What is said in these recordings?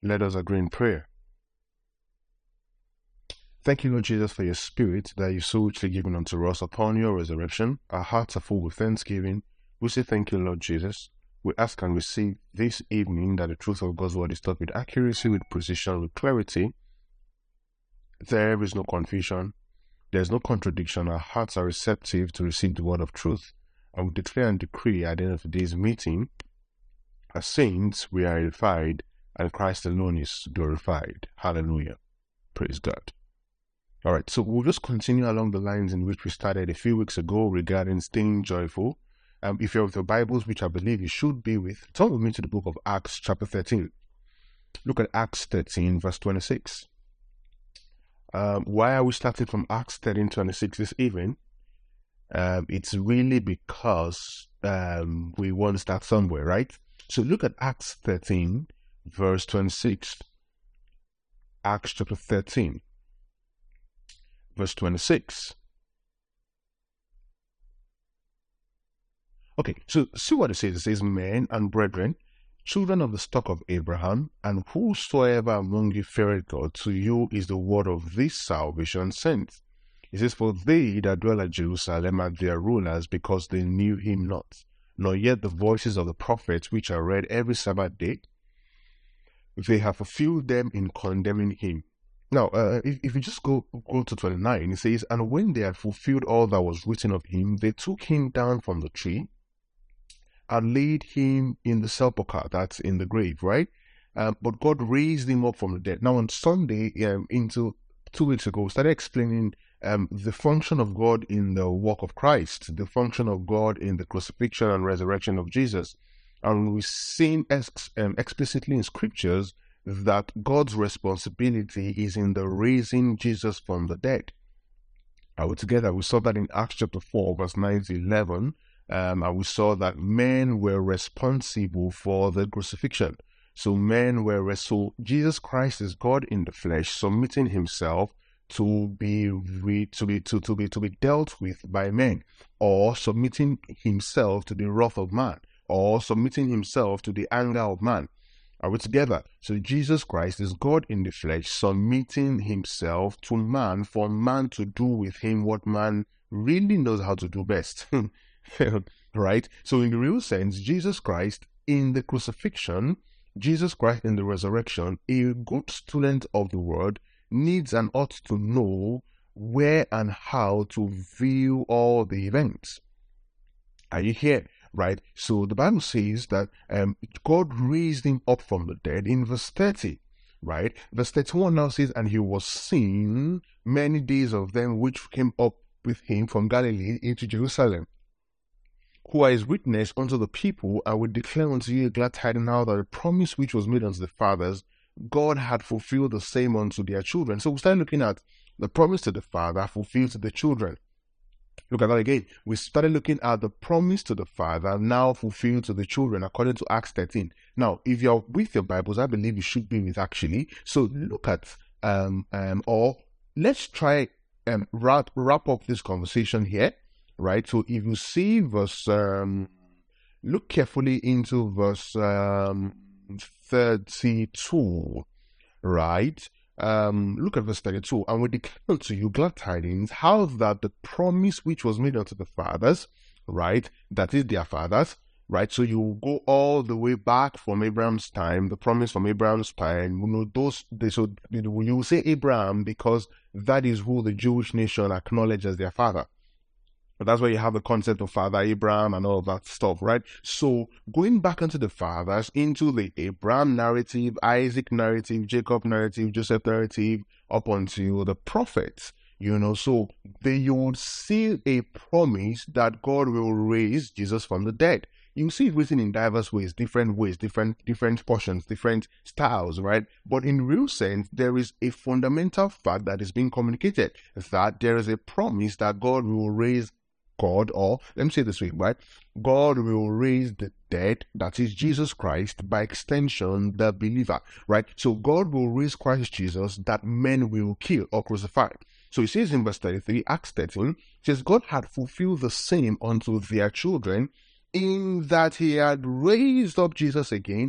Let us agree in prayer. Thank you, Lord Jesus, for your Spirit that you so richly given unto us upon your resurrection. Our hearts are full with thanksgiving. We say thank you, Lord Jesus. We ask and receive this evening that the truth of God's word is taught with accuracy, with precision, with clarity. There is no confusion. There is no contradiction. Our hearts are receptive to receive the word of truth. And we declare and decree at the end of today's meeting, as saints, we are edified, and Christ alone is glorified. Hallelujah. Praise God. All right, so we'll just continue along the lines in which we started a few weeks ago regarding staying joyful. If you're with your Bibles, which I believe you should be with, turn with me to the book of Acts chapter 13. Look at Acts 13, verse 26. Why are we starting from Acts 13, 26 this evening? It's really because we want to start somewhere, right? So look at Acts 13, verse 26. Acts chapter 13, verse 26. Okay, so see what it says. It says, men and brethren, children of the stock of Abraham, and whosoever among you feareth God, to you is the word of this salvation sent. It says, for they that dwell at Jerusalem are their rulers, because they knew him not, nor yet the voices of the prophets which are read every Sabbath day. They have fulfilled them in condemning him. Now, if you just go to 29, it says, and when they had fulfilled all that was written of him, they took him down from the tree and laid him in the sepulchre, that's in the grave, right? But God raised him up from the dead. Now, on Sunday, into 2 weeks ago, we started explaining the function of God in the work of Christ, the function of God in the crucifixion and resurrection of Jesus. And we've seen explicitly in scriptures that God's responsibility is in the raising Jesus from the dead. Together, we saw that in Acts chapter 4, verse 9 to 11, and we saw that men were responsible for the crucifixion. So so Jesus Christ is God in the flesh, submitting himself to be dealt with by men, or submitting himself to the wrath of man, or submitting himself to the anger of man. Are we together? So Jesus Christ is God in the flesh, submitting himself to man for man to do with him what man really knows how to do best. Right? So in the real sense, Jesus Christ in the crucifixion, Jesus Christ in the resurrection, a good student of the word needs and ought to know where and how to view all the events. Are you here? Right? So the Bible says that God raised him up from the dead in verse 30. Right? Verse 31 now says, and he was seen many days of them which came up with him from Galilee into Jerusalem, who are his witness unto the people, and will declare unto you a glad tidings, how that the promise which was made unto the fathers, God had fulfilled the same unto their children. So we start looking at the promise to the father fulfilled to the children. Look at that again. We started looking at the promise to the father now fulfilled to the children according to Acts 13. Now, if you're with your Bibles, I believe you should be with actually. So look at or let's try wrap up this conversation here. Right, so if you see verse, look carefully into verse 32, right? Look at verse 32, and we declare unto you glad tidings, how that the promise which was made unto the fathers, right, that is their fathers, right? So you go all the way back from Abraham's time, the promise from Abraham's time. You will say Abraham because that is who the Jewish nation acknowledges as their father. But that's where you have the concept of Father Abraham and all that stuff, right? So going back into the fathers, into the Abraham narrative, Isaac narrative, Jacob narrative, Joseph narrative, up until the prophets, so you would see a promise that God will raise Jesus from the dead. You see it written in diverse ways, different portions, different styles, right? But in real sense, there is a fundamental fact that is being communicated, that there is a promise that God will raise or let me say this way, right? God will raise the dead, that is Jesus Christ, by extension, the believer, right? So God will raise Christ Jesus that men will kill or crucify. So it says in verse 33, Acts 13, it says, God had fulfilled the same unto their children, in that he had raised up Jesus again,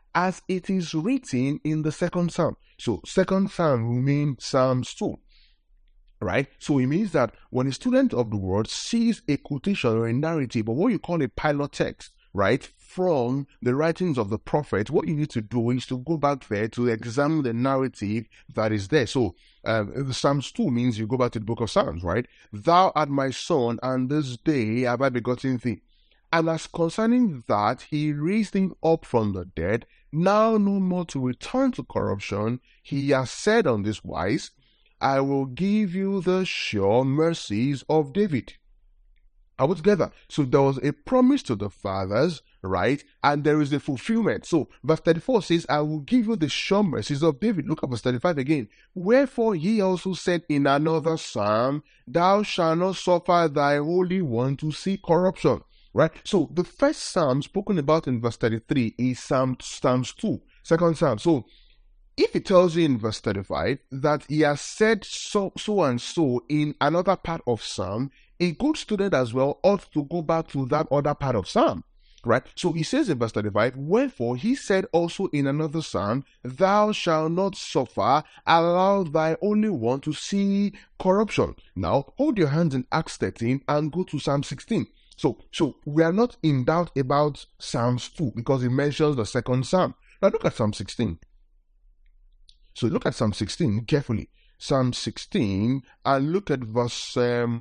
as it is written in the second Psalm. So second Psalm will mean Psalms 2. Right? So it means that when a student of the word sees a quotation or a narrative or what you call a pilot text, right, from the writings of the prophet, what you need to do is to go back there to examine the narrative that is there. So the Psalms 2 means you go back to the book of Psalms, right? Thou art my son, and this day have I begotten thee. And as concerning that, he raised him up from the dead, now no more to return to corruption. He has said on this wise, I will give you the sure mercies of David. Are we together? So there was a promise to the fathers, right? And there is a fulfillment. So verse 34 says, I will give you the sure mercies of David. Look at verse 35 again. Wherefore he also said in another psalm, thou shalt not suffer thy Holy One to see corruption. Right? So the first psalm spoken about in verse 33 is Psalms 2, second psalm. So if it tells you in verse 35 that he has said so and so in another part of Psalm, a good student as well ought to go back to that other part of Psalm, right? So he says in verse 35, wherefore he said also in another Psalm, thou shalt not suffer, allow thy only one to see corruption. Now, hold your hands in Acts 13 and go to Psalm 16. So we are not in doubt about Psalms 2 because it mentions the second Psalm. Now look at Psalm 16. So look at Psalm 16 carefully. Psalm 16 and look at verse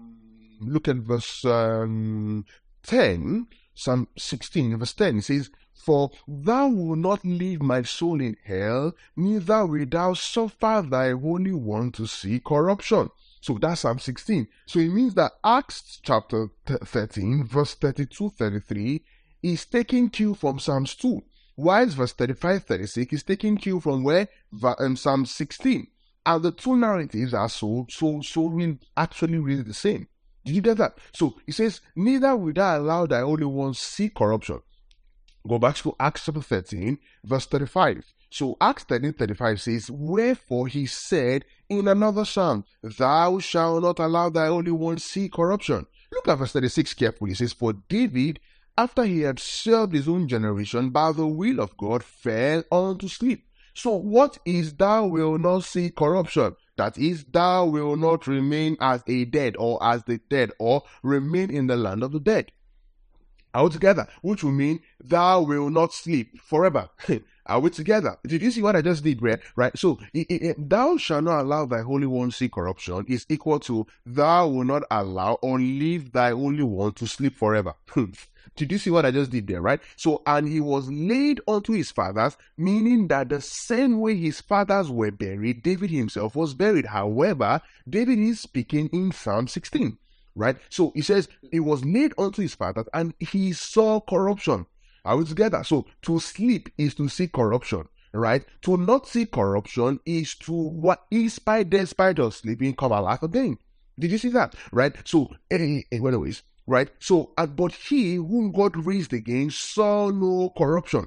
10. Psalm 16 verse 10. It says, for thou wilt not leave my soul in hell, neither wilt thou suffer thy Holy One to see corruption. So that's Psalm 16. So it means that Acts chapter 13 verse 32-33 is taking cue from Psalms 2. Whilst verse 35-36 is taking cue from where? Psalm 16. And the two narratives are actually really the same. Did you get that? So it says, neither will thou allow thy Holy One see corruption. Go back to Acts chapter 13, verse 35. So Acts 13:35 says, wherefore he said in another psalm, thou shalt not allow thy Holy One see corruption. Look at verse 36 carefully. It says, for David, after he had served his own generation, by the will of God, fell unto sleep. So what is thou wilt not see corruption? That is, thou wilt not remain as a dead, or as the dead, or remain in the land of the dead. Are we together? Which will mean thou wilt not sleep forever. Are we together? Did you see what I just did, right? So, thou shalt not allow thy Holy One see corruption is equal to thou will not allow or leave thy Holy One to sleep forever. Did you see what I just did there, right? So, and he was laid unto his fathers, meaning that the same way his fathers were buried, David himself was buried. However, David is speaking in Psalm 16, right? So, he says, he was laid unto his fathers and he saw corruption. Are we together? So, to sleep is to see corruption, right? To not see corruption is to, despite of sleeping, come alive again. Did you see that? Right? So, anyways, right? So, but he whom God raised again saw no corruption.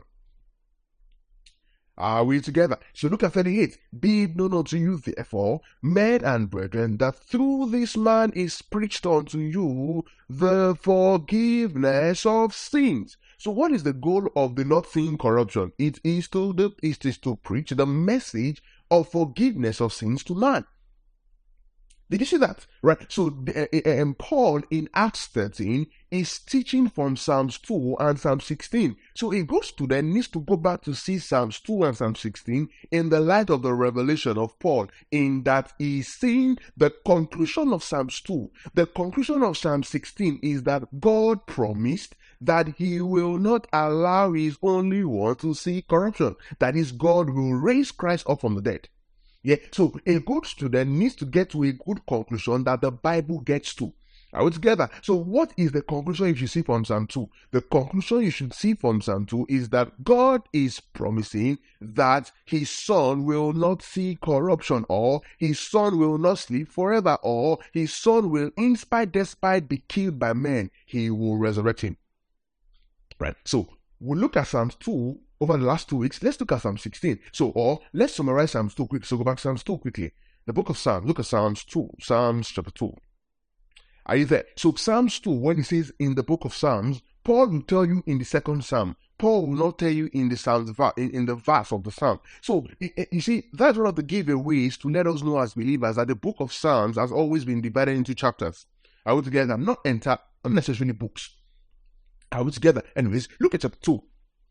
Are we together? So look at 38. Be it known unto you, therefore, men and brethren, that through this man is preached unto you the forgiveness of sins. So what is the goal of the not seeing corruption? It is to preach the message of forgiveness of sins to man. Did you see that? Right. So Paul in Acts 13 is teaching from Psalms 2 and Psalm 16. So a good student needs to go back to see Psalms 2 and Psalm 16 in the light of the revelation of Paul, in that he is seeing the conclusion of Psalms 2. The conclusion of Psalm 16 is that God promised that he will not allow his only one to see corruption. That is, God will raise Christ up from the dead. Yeah, so a good student needs to get to a good conclusion that the Bible gets to. Are we together? So what is the conclusion you should see from Psalm 2? The conclusion you should see from Psalm 2 is that God is promising that his son will not see corruption, or his son will not sleep forever, or his son will, in spite, despite, be killed by men. He will resurrect him. Right? So we'll look at Psalm 2 over the last 2 weeks. Let's look at Psalm 16. So, let's summarize Psalms 2 quickly. So go back to Psalms 2 quickly. The book of Psalms. Look at Psalms 2. Psalms chapter 2. Are you there? So Psalms 2, when it says in the book of Psalms, Paul will tell you in the second Psalm. Paul will not tell you in the Psalms, in the verse of the Psalm. So, you see, that's one of the giveaways to let us know as believers that the book of Psalms has always been divided into chapters. I would together, not necessarily books. I would together. Anyways, look at chapter 2.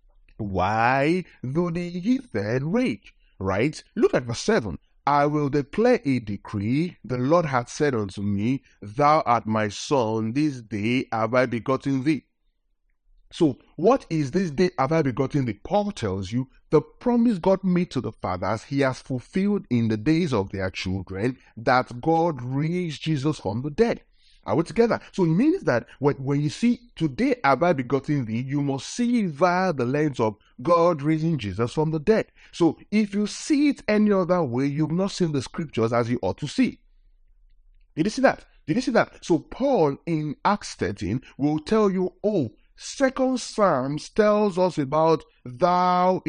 Why do the heathen rage? Right? Look at verse 7. I will declare a decree. The Lord hath said unto me, Thou art my son, this day have I begotten thee. So, what is this day have I begotten thee? Paul tells you the promise God made to the fathers, he has fulfilled in the days of their children, that God raised Jesus from the dead. Are we together? So it means that when you see today have I begotten thee, you must see it via the lens of God raising Jesus from the dead. So if you see it any other way, you've not seen the scriptures as you ought to see. Did you see that? Did you see that? So Paul in Acts 13 will tell you, Second Psalms tells us about thou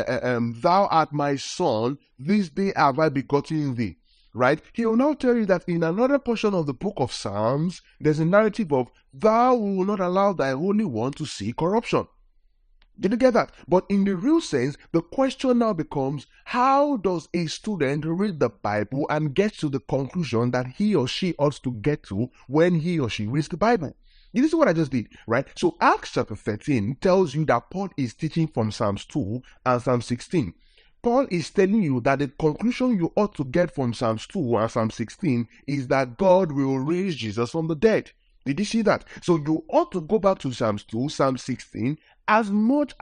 art my son, this day have I begotten thee. Right? He will now tell you that in another portion of the book of Psalms, there's a narrative of thou will not allow thy Holy One to see corruption. Did you get that? But in the real sense, the question now becomes, how does a student read the Bible and get to the conclusion that he or she ought to get to when he or she reads the Bible? This is what I just did, right? So Acts chapter 13 tells you that Paul is teaching from Psalms 2 and Psalm 16. Paul is telling you that the conclusion you ought to get from Psalms 2 and Psalm 16 is that God will raise Jesus from the dead. Did you see that? So you ought to go back to Psalms 2, Psalm 16, as much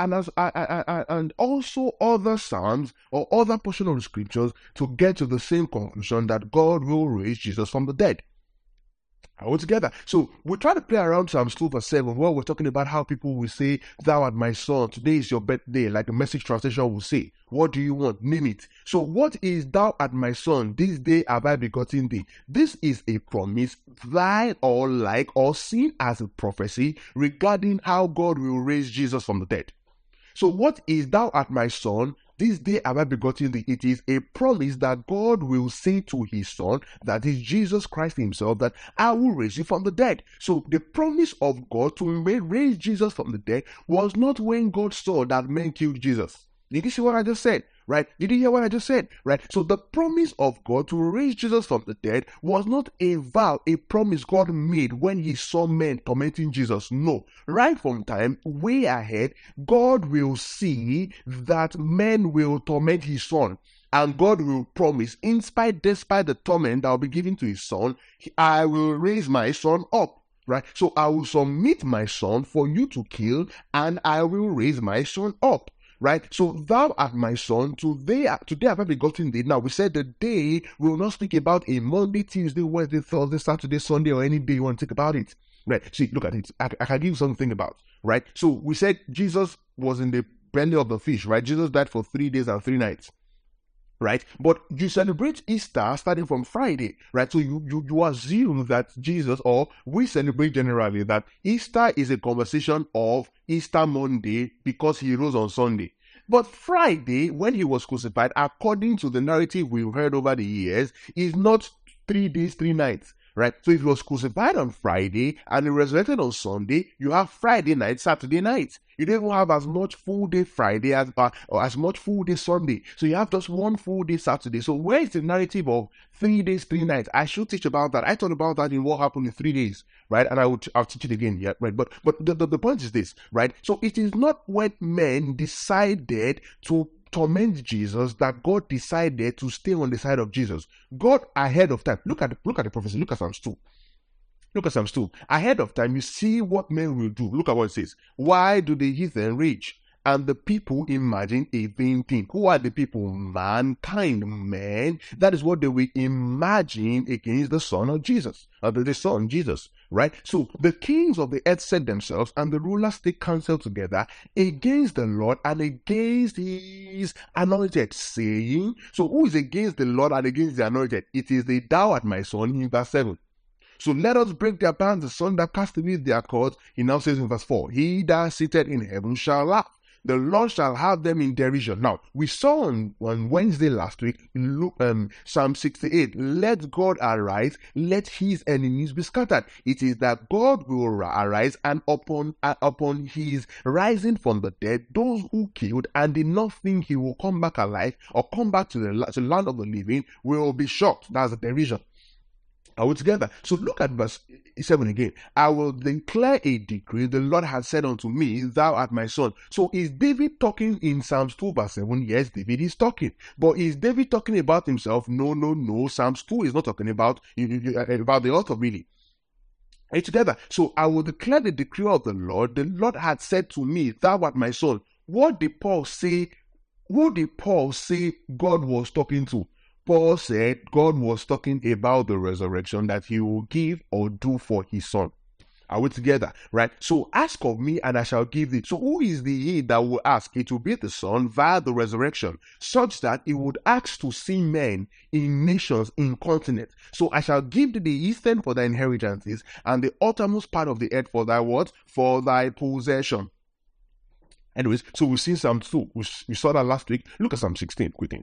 and also other Psalms or other portions of the scriptures to get to the same conclusion that God will raise Jesus from the dead. All together. So we try to play around Psalms 2 verse 7 where we're talking about how people will say, Thou art my son, today is your birthday, like the Message translation will say. What do you want? Name it. So what is thou art my son, this day have I begotten thee? This is a promise, thine or like or seen as a prophecy regarding how God will raise Jesus from the dead. So what is thou art my son, this day have I begotten thee? It is a promise that God will say to his son, that is Jesus Christ himself, that I will raise you from the dead. So the promise of God to raise Jesus from the dead was not when God saw that men killed Jesus. Did you see what I just said? Right? Did you hear what I just said? Right? So the promise of God to raise Jesus from the dead was not a vow, a promise God made when he saw men tormenting Jesus. No. Right from time, way ahead, God will see that men will torment his son. And God will promise, despite the torment that will be given to his son, I will raise my son up. Right? So I will submit my son for you to kill, and I will raise my son up. Right? So thou art my son, today have I begotten thee. Now we said the day, we will not speak about a Monday, Tuesday, Wednesday, Thursday, Saturday, Sunday, or any day you want to think about it. Right? See, look at it. I can give you something to think about. Right? So we said Jesus was in the belly of the fish, right? Jesus died for 3 days and 3 nights. Right? But you celebrate Easter starting from Friday, right? So you assume that Jesus, or we celebrate generally that Easter is a conversation of Easter Monday because he rose on Sunday. But Friday, when he was crucified, according to the narrative we've heard over the years, is not 3 days, 3 nights. Right? So if he was crucified on Friday and he resurrected on Sunday, you have Friday night, Saturday night. You don't even have as much full day Friday or as much full day Sunday. So you have just one full day Saturday. So where is the narrative of 3 days, 3 nights? I should teach about that. I thought about that in what happened in 3 days, right? And I'll teach it again, yeah, right? But the point is this, right? So it is not when men decided to torment Jesus that God decided to stay on the side of Jesus. God ahead of time. Look at the prophecy. Look at Psalms 2. Look at Psalms 2. Ahead of time, you see what men will do. Look at what it says. Why do the heathen rage? And the people imagine a vain thing. Who are the people? Mankind, men. That is what they will imagine against the Son of Jesus. The Son, Jesus. Right? So the kings of the earth set themselves, and the rulers take counsel together against the Lord and against his anointed, saying, so who is against the Lord and against the anointed? It is the thou art my son in verse 7. So let us break their bands, the son that cast away their cords. He now says in verse 4, he that sitteth in heaven shall laugh. The Lord shall have them in derision. Now, we saw on Wednesday last week, Psalm 68, let God arise, let his enemies be scattered. It is that God will arise, and upon his rising from the dead, those who killed and did not think he will come back alive or come back to the land of the living will be shocked. That's the derision. Are we together? So look at verse 7 again. I will declare a decree. The Lord has said unto me, thou art my son. So is David talking in Psalms 2 verse 7? Yes, David is talking. But is David talking about himself? No. Psalms 2 is not talking about the author really. Are you together? So I will declare the decree of the Lord. The Lord had said to me, thou art my son. What did Paul say? Who did Paul say God was talking to? Paul said God was talking about the resurrection that he will give or do for his son. Are we together? Right? So ask of me and I shall give thee. So who is the he that will ask? It will be the son via the resurrection, such that he would ask to see men in nations, in continents. So I shall give thee the eastern for thy inheritances, and the uttermost part of the earth for thy what? For thy possession. Anyways, so we've seen Psalm 2. We saw that last week. Look at Psalm 16 quickly.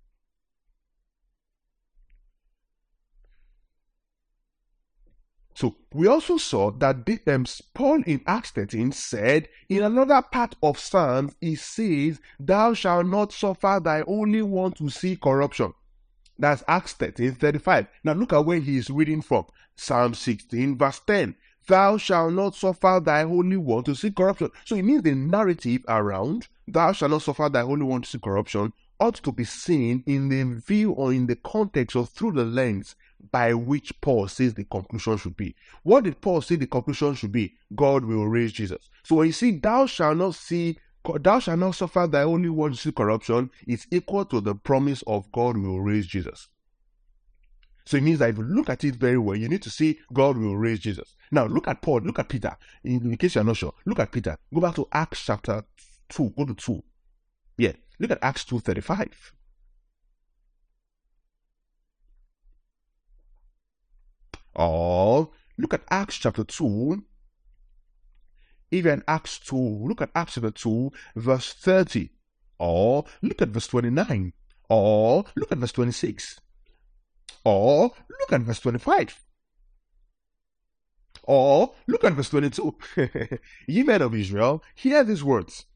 So we also saw that Paul in Acts 13 said in another part of Psalms, he says, thou shalt not suffer thy only one to see corruption. That's Acts 13:35. Now look at where he is reading from. Psalm 16 verse 10. Thou shalt not suffer thy only one to see corruption. So it means the narrative around thou shalt not suffer thy only one to see corruption ought to be seen in the view or in the context or through the lens by which Paul says the conclusion should be. What did Paul say the conclusion should be? God will raise Jesus. So when you see thou shalt not suffer thy only one to see corruption, it's equal to the promise of God will raise Jesus. So it means that if you look at it very well, you need to see God will raise Jesus. Now look at Paul, look at Peter. In case you're not sure, look at Peter. Go back to Acts chapter 2. Go to 2. Yeah, look at Acts 2:35. Or look at Acts chapter 2. Even Acts 2, look at Acts chapter 2, verse 30. Or look at verse 29. Or look at verse 26. Or look at verse 25. Or look at verse 22. Ye men of Israel, hear these words.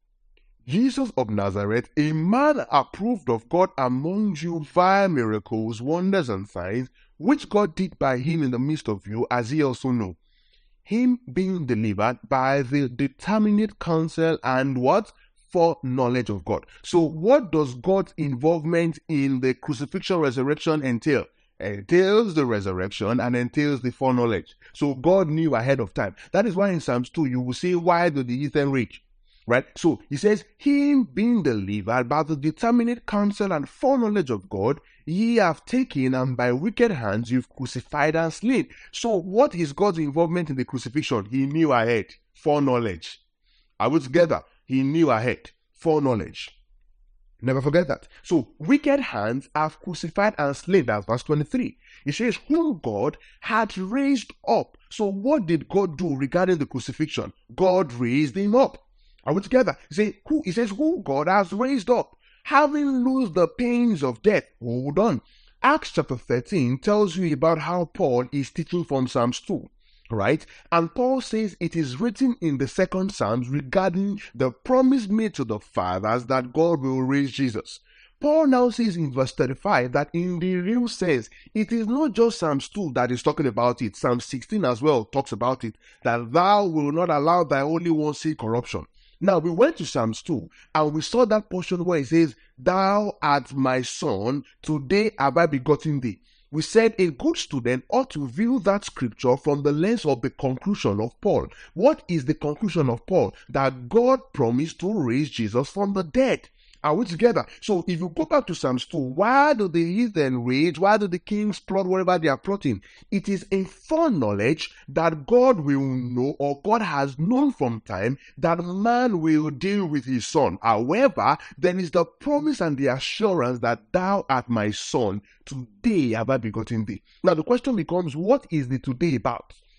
Jesus of Nazareth, a man approved of God among you via miracles, wonders, and signs, which God did by him in the midst of you, as ye also know. Him being delivered by the determinate counsel and what? Foreknowledge of God. So what does God's involvement in the crucifixion resurrection entail? It entails the resurrection and entails the foreknowledge. So God knew ahead of time. That is why in Psalms 2 you will see, why do the heathen rage? Right? So he says, him being delivered by the determinate counsel and foreknowledge of God, ye have taken, and by wicked hands you've crucified and slain. So what is God's involvement in the crucifixion? He knew ahead. Foreknowledge. Are we together? He knew ahead. Foreknowledge. Never forget that. So wicked hands have crucified and slain. That's verse 23. It says, whom God had raised up. So what did God do regarding the crucifixion? God raised him up. Are we together? He says, who God has raised up, having loosed the pains of death. Hold on. Acts chapter 13 tells you about how Paul is teaching from Psalms 2, right? And Paul says it is written in the second Psalms regarding the promise made to the fathers that God will raise Jesus. Paul now says in verse 35 that in the real sense, it is not just Psalms 2 that is talking about it. Psalm 16 as well talks about it, that thou will not allow thy only one see corruption. Now, we went to Psalms 2, and we saw that portion where it says, thou art my son, today have I begotten thee. We said a good student ought to view that scripture from the lens of the conclusion of Paul. What is the conclusion of Paul? That God promised to raise Jesus from the dead. Are we together? So if you go back to Psalms 2, why do the heathen rage? Why do the kings plot whatever they are plotting? It is a foreknowledge that God will know, or God has known from time, that man will deal with his son. However, there is the promise and the assurance that thou art my son, today have I begotten thee. Now the question becomes, what is the today about?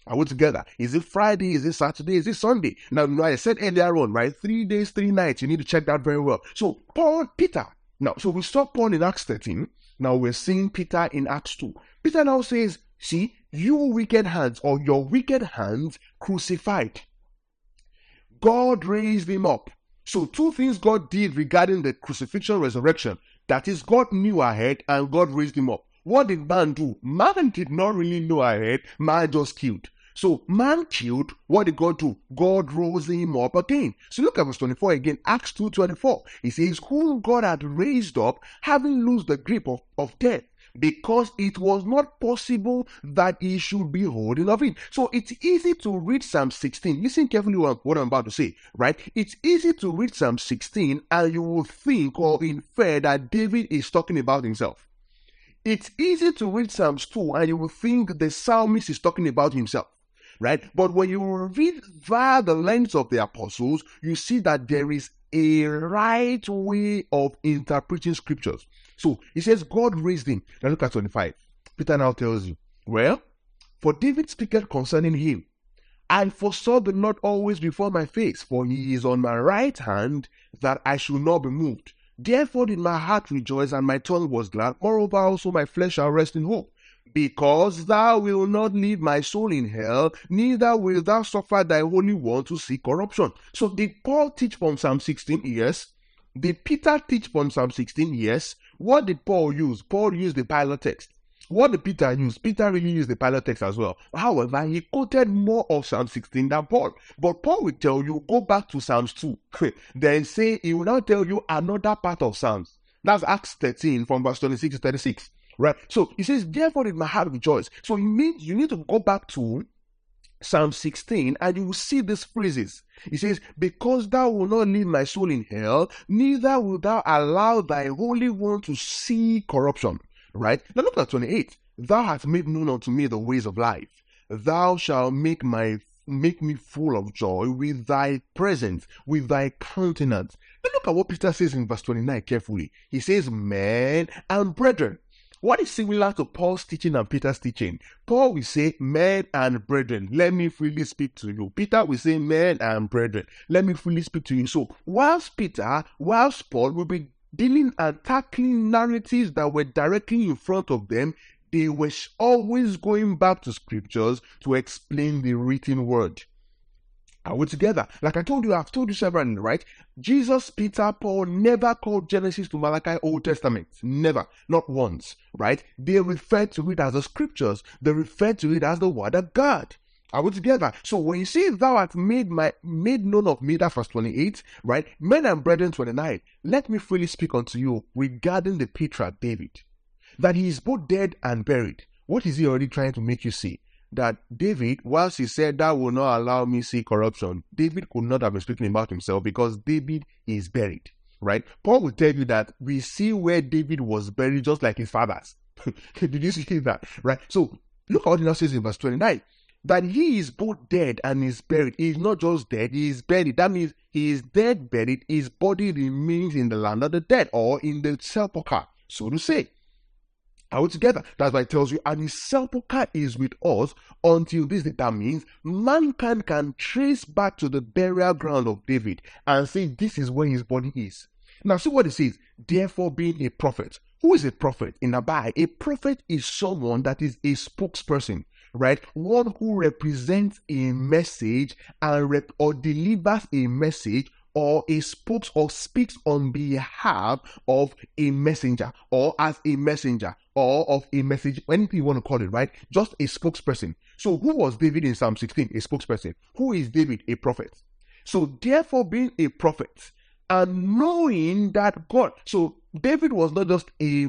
Are we together? Is it Friday? Is it Saturday? Is it Sunday? Now, I said earlier on, right? 3 days, 3 nights. You need to check that very well. So, Peter. Now, so we saw Paul in Acts 13. Now we're seeing Peter in Acts 2. Peter now says, see, you wicked hands, or your wicked hands crucified. God raised him up. So 2 things God did regarding the crucifixion, resurrection. That is, God knew ahead and God raised him up. What did man do? Man did not really know ahead. Man just killed. So man killed. What did God do? God rose him up again. So look at verse 24 again. Acts 2:24. It says, whom God had raised up, having loosed the grip of death, because it was not possible that he should be holding of it. So it's easy to read Psalm 16. Listen carefully what I'm about to say, right? It's easy to read Psalm 16 and you will think or infer that David is talking about himself. It's easy to read Psalms 2 and you will think the psalmist is talking about himself, right? But when you read via the lens of the apostles, you see that there is a right way of interpreting scriptures. So he says God raised him. Now look at 25. Peter now tells you, well, for David speaketh concerning him, I foresaw the Lord always before my face, for he is on my right hand, that I should not be moved. Therefore did my heart rejoice, and my tongue was glad. Moreover also my flesh shall rest in hope. Because thou wilt not leave my soul in hell, neither wilt thou suffer thy Holy One to see corruption. So did Paul teach from Psalm 16? Yes. Did Peter teach from Psalm 16? Yes. What did Paul use? Paul used the pilot text. What did Peter use? Peter really used the pilot text as well. However, he quoted more of Psalm 16 than Paul. But Paul will tell you, go back to Psalms 2. Then say, he will now tell you another part of Psalms. That's Acts 13 from verse 26 to 36. Right? So he says, therefore did my heart rejoice. So it means you need to go back to Psalm 16 and you will see these phrases. He says, because thou wilt not leave my soul in hell, neither wilt thou allow thy Holy One to see corruption. Right? Now look at 28. Thou hast made known unto me the ways of life. Thou shalt make me full of joy with thy presence, with thy countenance. Now look at what Peter says in verse 29 carefully. He says, men and brethren. What is similar to Paul's teaching and Peter's teaching? Paul will say, men and brethren, let me freely speak to you. Peter will say, men and brethren, let me freely speak to you. So whilst Paul will be dealing and tackling narratives that were directly in front of them, they were always going back to scriptures to explain the written word. Are we together? Like I told you, I've told you several, right? Jesus, Peter, Paul never called Genesis to Malachi Old Testament. Never. Not once, right? They referred to it as the scriptures. They referred to it as the word of God. Are we together? So when you say thou hast made known of me, that's verse 28, right? Men and brethren 29, let me freely speak unto you regarding the patriarch David, that he is both dead and buried. What is he already trying to make you see? That David, whilst he said, thou will not allow me see corruption, David could not have been speaking about himself because David is buried, right? Paul will tell you that we see where David was buried just like his fathers. Did you see that, right? So look at what he now says in verse 29. That he is both dead and is buried. He is not just dead, he is buried. That means he is dead, buried. His body remains in the land of the dead, or in the sepulchre, so to say. Are we together? That's why it tells you, and his sepulchre is with us until this day. That means mankind can trace back to the burial ground of David and say this is where his body is. Now see what it says. Therefore, being a prophet. Who is a prophet in Abai? A prophet is someone that is a spokesperson, right? One who represents a message and or delivers a message, or a spokes or speaks on behalf of a messenger, or as a messenger, or of a message, anything you want to call it, right? Just a spokesperson. So who was David in Psalm 16? A spokesperson. Who is David? A prophet. So therefore, being a prophet and knowing that God, so David was not just a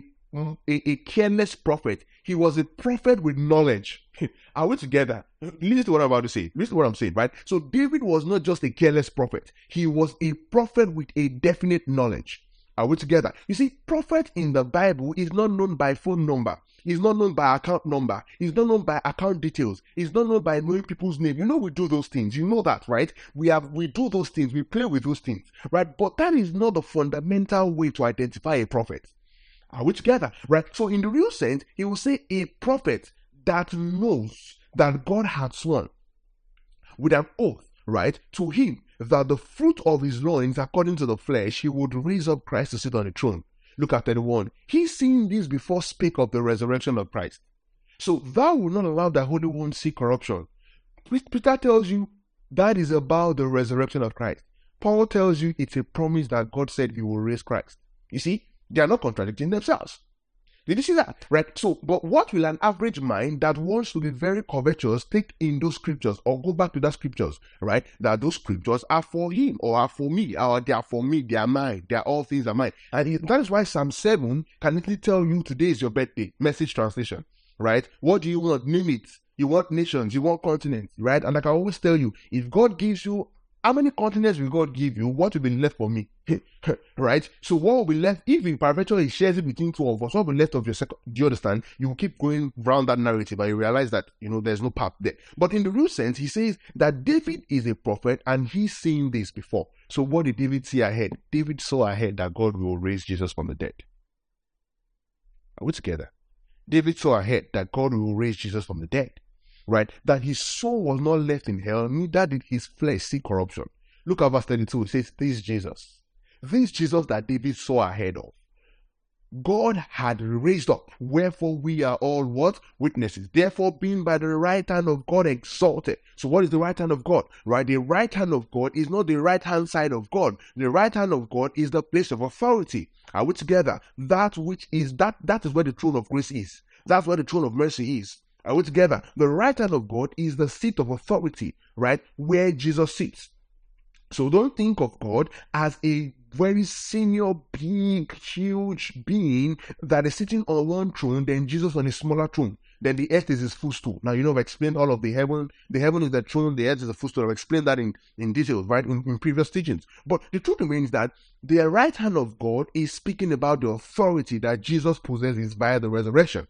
careless prophet. He was a prophet with knowledge. Are we together? Listen to what I'm about to say. Listen to what I'm saying, right? So David was not just a careless prophet. He was a prophet with a definite knowledge. Are we together? You see, prophet in the Bible is not known by phone number. He's not known by account number. He's not known by account details. He's not known by knowing people's name. You know we do those things. You know that, right? We do those things. We play with those things, right? But that is not the fundamental way to identify a prophet. Are we together? Right? So in the real sense, he will say a prophet that knows, that God had sworn with an oath, right, to him that the fruit of his loins, according to the flesh, he would raise up Christ to sit on the throne. Look at 31. He, seeing this before, spake of the resurrection of Christ. So thou will not allow the Holy One see corruption. Peter tells you that is about the resurrection of Christ. Paul tells you it's a promise that God said he will raise Christ. You see, they are not contradicting themselves. Did you see that? Right? So, but what will an average mind that wants to be very covetous take in those scriptures, or go back to that scriptures, right? That those scriptures are for him, or are for me, or they are for me, they are mine, they are all things are mine. And that is why Psalm 7 can literally tell you today is your birthday. Message translation, right? What do you want? Name it. You want nations, you want continents, right? And like I always tell you, if God gives you, how many continents will God give you? What will be left for me? Right? So what will be left, if in perpetual he shares it between two of us, what will be left of your second? Do you understand? You will keep going around that narrative, and you realize that, there's no path there. But in the real sense, he says that David is a prophet, and he's seen this before. So what did David see ahead? David saw ahead that God will raise Jesus from the dead. Are we together? David saw ahead that God will raise Jesus from the dead. Right? That his soul was not left in hell, neither did his flesh see corruption. Look at verse 32. It says, this Jesus that David saw ahead of, God had raised up, wherefore we are all what? Witnesses. Therefore, being by the right hand of God exalted. So what is the right hand of God? Right? The right hand of God is not the right hand side of God. The right hand of God is the place of authority. Are we together? That is where the throne of grace is. That's where the throne of mercy is. Are we together? The right hand of God is the seat of authority, right? Where Jesus sits. So don't think of God as a very senior, big, huge being that is sitting on one throne, then Jesus on a smaller throne. Then the earth is his footstool. Now, I've explained all of the heaven. The heaven is the throne, the earth is the footstool. I've explained that in detail, right, in previous teachings. But the truth remains that the right hand of God is speaking about the authority that Jesus possesses via the resurrection.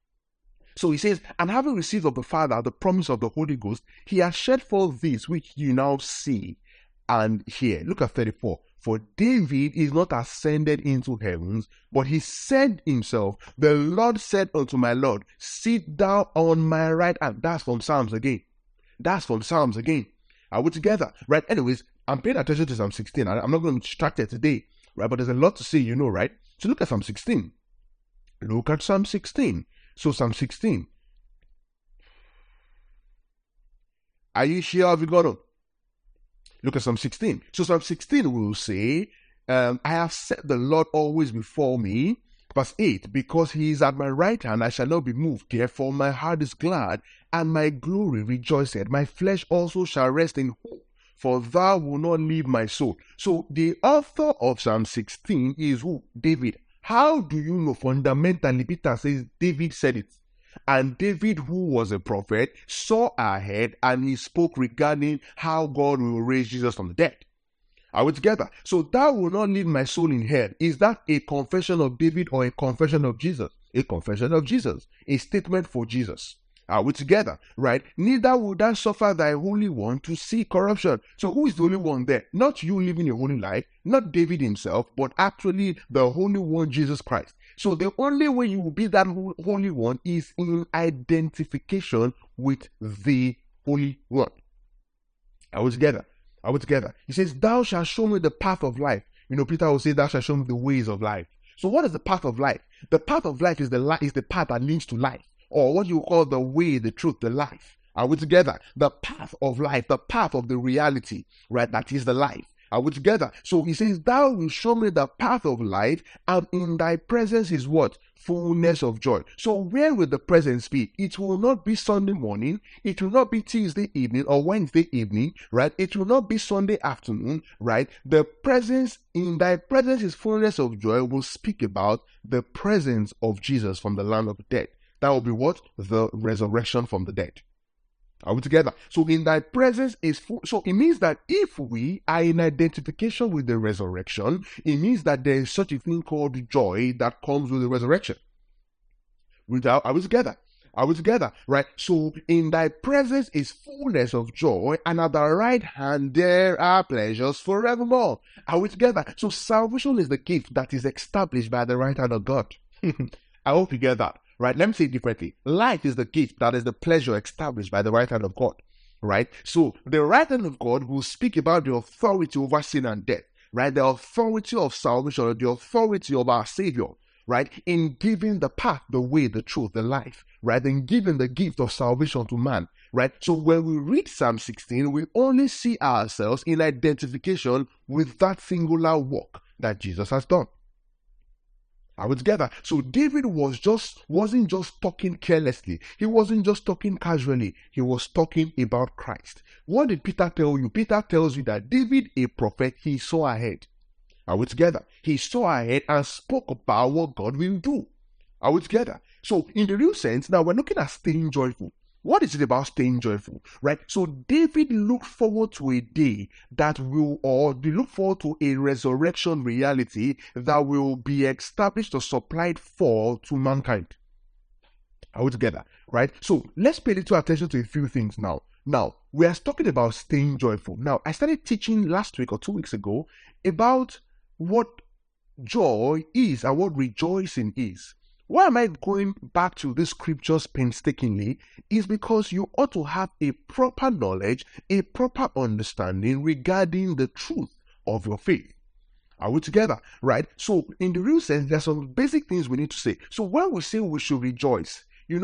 So he says, and having received of the Father the promise of the Holy Ghost, he has shed forth this which you now see and hear. Look at 34. For David is not ascended into heavens, but he said himself, the Lord said unto my Lord, sit thou on my right hand. That's from Psalms again. Are we together? Right? Anyways, I'm paying attention to Psalm 16. I'm not going to be distracted today, right? But there's a lot to see, right? So look at Psalm 16. Look at Psalm 16. So Psalm 16. Are you sure? Have you got it? Look at Psalm 16. So Psalm 16 will say, I have set the Lord always before me. Verse 8, because he is at my right hand, I shall not be moved. Therefore my heart is glad, and my glory rejoiceth. My flesh also shall rest in hope, for thou wilt not leave my soul. So the author of Psalm 16 is who? David. How do you know? Fundamentally, Peter says David said it. And David, who was a prophet, saw ahead and he spoke regarding how God will raise Jesus from the dead. Are we together? So thou will not leave my soul in hell. Is that a confession of David or a confession of Jesus? A confession of Jesus. A statement for Jesus. Are we together? Right? Neither will thou suffer thy Holy One to see corruption. So who is the Holy One there? Not you living a holy life, not David himself, but actually the Holy One, Jesus Christ. So the only way you will be that Holy One is in identification with the Holy One. Are we together? Are we together? He says, thou shalt show me the path of life. Peter will say, thou shalt show me the ways of life. So what is the path of life? The path of life is the path that leads to life. Or what you call the way, the truth, the life. Are we together? The path of life, the path of the reality, right? That is the life. Are we together? So he says, thou will show me the path of life, and in thy presence is what? Fullness of joy. So where will the presence be? It will not be Sunday morning. It will not be Tuesday evening or Wednesday evening, right? It will not be Sunday afternoon, right? The presence, in thy presence is fullness of joy, will speak about the presence of Jesus from the land of the dead. That will be what? The resurrection from the dead. Are we together? So in thy presence is full. So it means that if we are in identification with the resurrection, it means that there is such a thing called joy that comes with the resurrection. Are we together? Are we together? Right? So in thy presence is fullness of joy, and at the right hand there are pleasures forevermore. Are we together? So salvation is the gift that is established by the right hand of God. I hope you get that. right? Let me say it differently. Life is the gift that is the pleasure established by the right hand of God, right? So the right hand of God will speak about the authority over sin and death, right? The authority of salvation, the authority of our Savior, right? In giving the path, the way, the truth, the life, right? In giving the gift of salvation to man, right? So when we read Psalm 16, we only see ourselves in identification with that singular work that Jesus has done. Are we together? So David wasn't just talking carelessly. He wasn't just talking casually. He was talking about Christ. What did Peter tell you? Peter tells you that David, a prophet, he saw ahead. Are we together? He saw ahead and spoke about what God will do. Are we together? So in the real sense, now we're looking at staying joyful. What is it about staying joyful, right? So David looked forward to a day that will, or they look forward to a resurrection reality that will be established or supplied for to mankind. Are we together, right? So let's pay little attention to a few things now. Now, we are talking about staying joyful. Now, I started teaching last week or 2 weeks ago about what joy is and what rejoicing is. Why am I going back to these scriptures painstakingly? Is because you ought to have a proper knowledge, a proper understanding regarding the truth of your faith. Are we together? Right? So, in the real sense, there are some basic things we need to say. So, when we say we should rejoice, we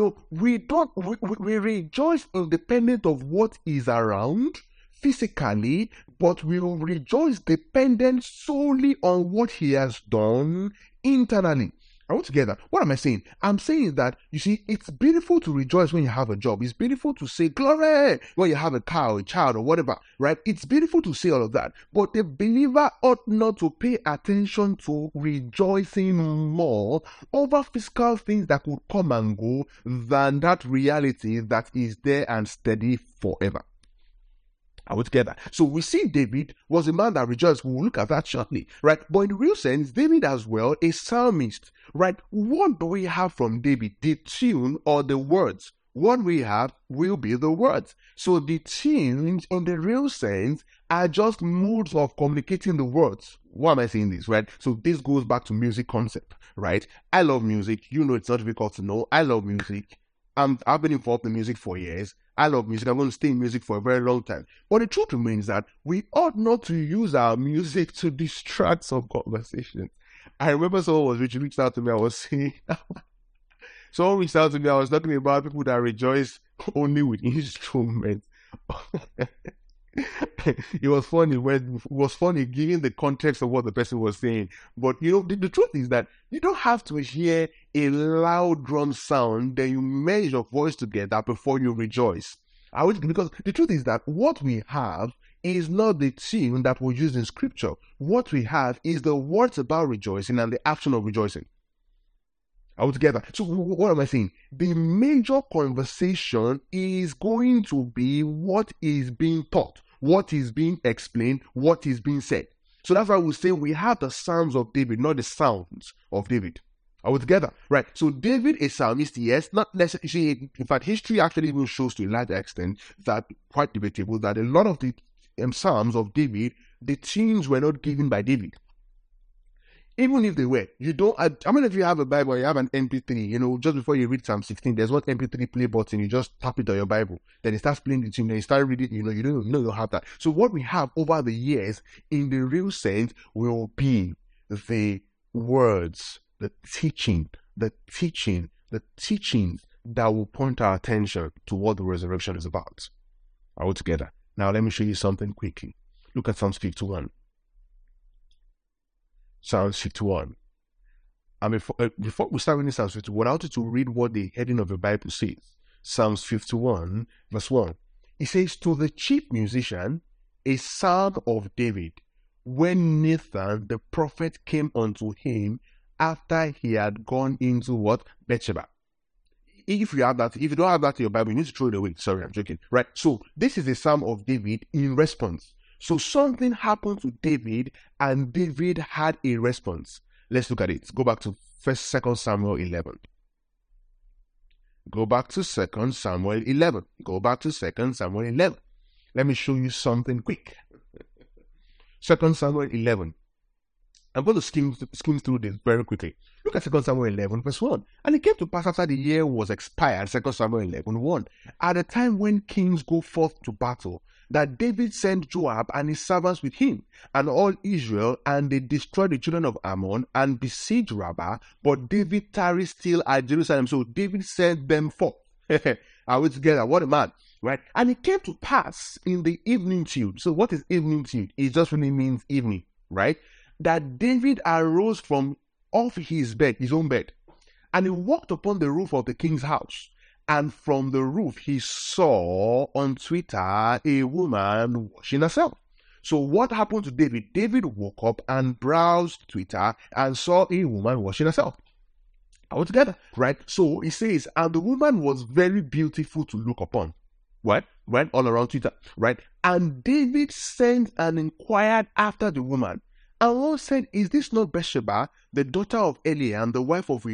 rejoice independent of what is around physically, but we will rejoice dependent solely on what He has done internally. Are we together? What am I saying? I'm saying that, you see, it's beautiful to rejoice when you have a job. It's beautiful to say glory when you have a car or a child or whatever, right? It's beautiful to say all of that. But the believer ought not to pay attention to rejoicing more over physical things that could come and go than that reality that is there and steady forever. Are we together? So we see David was a man that rejoiced. We'll look at that shortly, right? But in the real sense, David as well, a psalmist, right? What do we have from David? The tune or the words? What we have will be the words. So the tunes, in the real sense, are just modes of communicating the words. Why am I saying this, right? So this goes back to music concept, right? I love music. You know, it's not difficult to know. I love music. I've been involved in music for years. I love music. I'm going to stay in music for a very long time. But the truth remains that we ought not to use our music to distract some conversations. I remember someone reached out to me. I was saying, someone reached out to me. I was talking about people that rejoice only with instruments. It was funny given the context of what the person was saying. But you know, the truth is that you don't have to hear a loud drum sound, then you merge your voice together before you rejoice. Because the truth is that what we have is not the tune that was used in scripture. What we have is the words about rejoicing and the action of rejoicing. Are we together? So what am I saying? The major conversation is going to be what is being taught, what is being explained, what is being said. So that's why we say we have the Psalms of David, not the sounds of David. Are we together? Right. So David, a psalmist, yes, not necessarily. In fact, history actually even shows to a large extent that, quite debatable, that a lot of the Psalms of David, the tunes were not given by David. Even if they were, you don't. I mean, if you have a Bible, you have an MP3. You know, just before you read Psalm 16, there's one MP3 play button. You just tap it on your Bible, then it starts playing the tune. Then you start reading. You know, you don't have that. So what we have over the years, in the real sense, will be the words, the teachings that will point our attention to what the resurrection is about. Are we together? Now, let me show you something quickly. Look at Psalms 51. Psalms 51. And before we start reading Psalms 51, I want you to read what the heading of the Bible says. Psalms 51, verse 1. It says, "To the chief musician, a psalm of David, when Nathan the prophet came unto him after he had gone into what? Bathsheba." If you have that, if you don't have that in your Bible, you need to throw it away. Sorry, I'm joking. Right? So this is a psalm of David in response. So something happened to David, and David had a response. Let's look at it. Go back to 2 Samuel 11. Go back to 2 Samuel 11. Go back to 2 Samuel 11. Let me show you something quick. 2 Samuel 11. I'm going to skim through this very quickly. Look at 2 Samuel 11, verse 1. And it came to pass after the year was expired, 2 Samuel 11, 1, at the time when kings go forth to battle, that David sent Joab and his servants with him, and all Israel, and they destroyed the children of Ammon, and besieged Rabbah, but David tarried still at Jerusalem. So David sent them forth. Are we together? What a man, right? And it came to pass in the evening tide. So what is evening tide? It just really means evening, right? That David arose from off his bed, his own bed, and he walked upon the roof of the king's house. And from the roof, he saw on Twitter a woman washing herself. So what happened to David? David woke up and browsed Twitter and saw a woman washing herself. All together, right? So it says, and the woman was very beautiful to look upon. What? Right? All around Twitter, right? And David sent and inquired after the woman. And one said, is this not Bathsheba, the daughter of Eliam, the wife of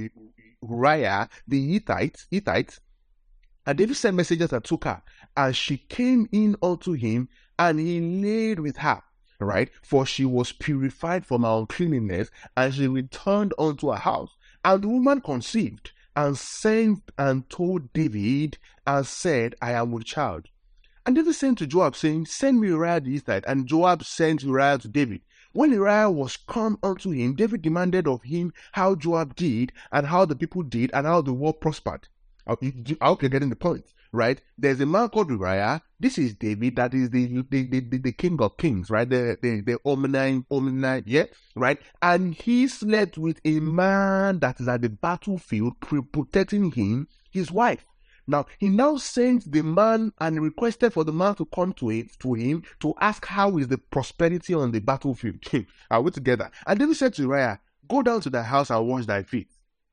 Uriah, the Hittite? And David sent messengers and took her, and she came in unto him, and he laid with her, right? For she was purified from her uncleanness, and she returned unto her house. And the woman conceived, and sent and told David, and said, I am with child. And David sent to Joab, saying, send me Uriah the Hittite. And Joab sent Uriah to David. When Uriah was come unto him, David demanded of him how Joab did, and how the people did, and how the war prospered. I hope you're getting the point, right? There's a man called Uriah. This is David, that is the king of kings, right? The omni, yeah, right? And he slept with a man that is at the battlefield, protecting him, his wife. Now, he now sent the man and requested for the man to come to him to ask how is the prosperity on the battlefield. Are we together? And David said to Uriah, go down to thy house and wash thy feet.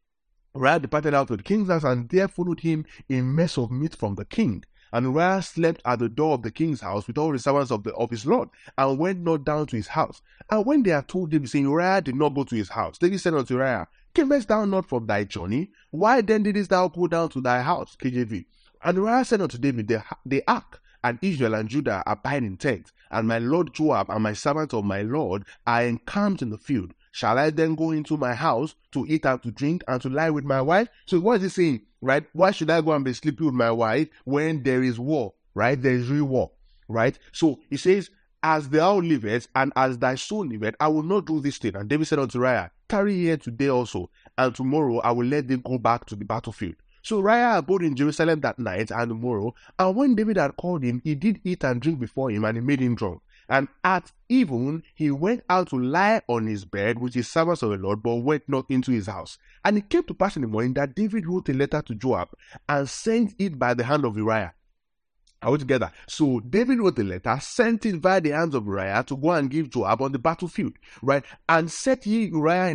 Uriah departed out to the king's house, and there followed him a mess of meat from the king. And Uriah slept at the door of the king's house with all the servants of his lord, and went not down to his house. And when they had told David, saying, Uriah did not go to his house, David said unto Uriah, camest thou not from thy journey? Why then didst thou go down to thy house? KJV. And Uriah said unto David, the ark and Israel and Judah abide in tents, and my lord Joab and my servants of my lord are encamped in the field. Shall I then go into my house to eat and to drink and to lie with my wife? So what is he saying, right? Why should I go and be sleeping with my wife when there is war, right? There is real war, right? So he says, as thou livest and as thy soul liveth, I will not do this thing. And David said unto Uriah, tarry here today also, and tomorrow I will let thee go back to the battlefield. So Uriah abode in Jerusalem that night and the morrow, and when David had called him, he did eat and drink before him, and he made him drunk. And at even he went out to lie on his bed with his servants of the Lord, but went not into his house. And it came to pass in the morning that David wrote a letter to Joab, and sent it by the hand of Uriah. Are we together? So David wrote the letter, sent it via the hands of Uriah to go and give Joab on the battlefield, right? And set ye Uriah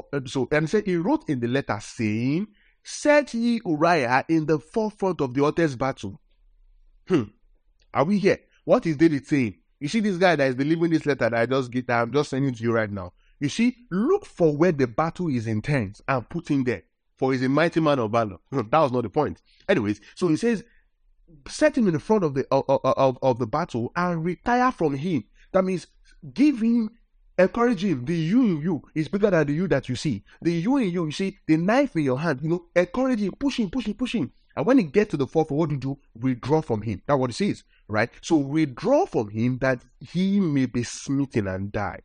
and said he wrote in the letter saying, set ye Uriah in the forefront of the hottest battle. Are we here? What is David saying? You see this guy that is delivering this letter that I'm just sending to you right now. You see, look for where the battle is intense and put him there. For he's a mighty man of valor. That was not the point. Anyways, so he says, set him in the front of the battle and retire from him. That means give him, encourage him. The you in you is bigger than the you that you see. The you in you see the knife in your hand, encourage him, push him. And when he gets to the forefront, what do you do? Withdraw from him. That's what it says, right? So withdraw from him that he may be smitten and die.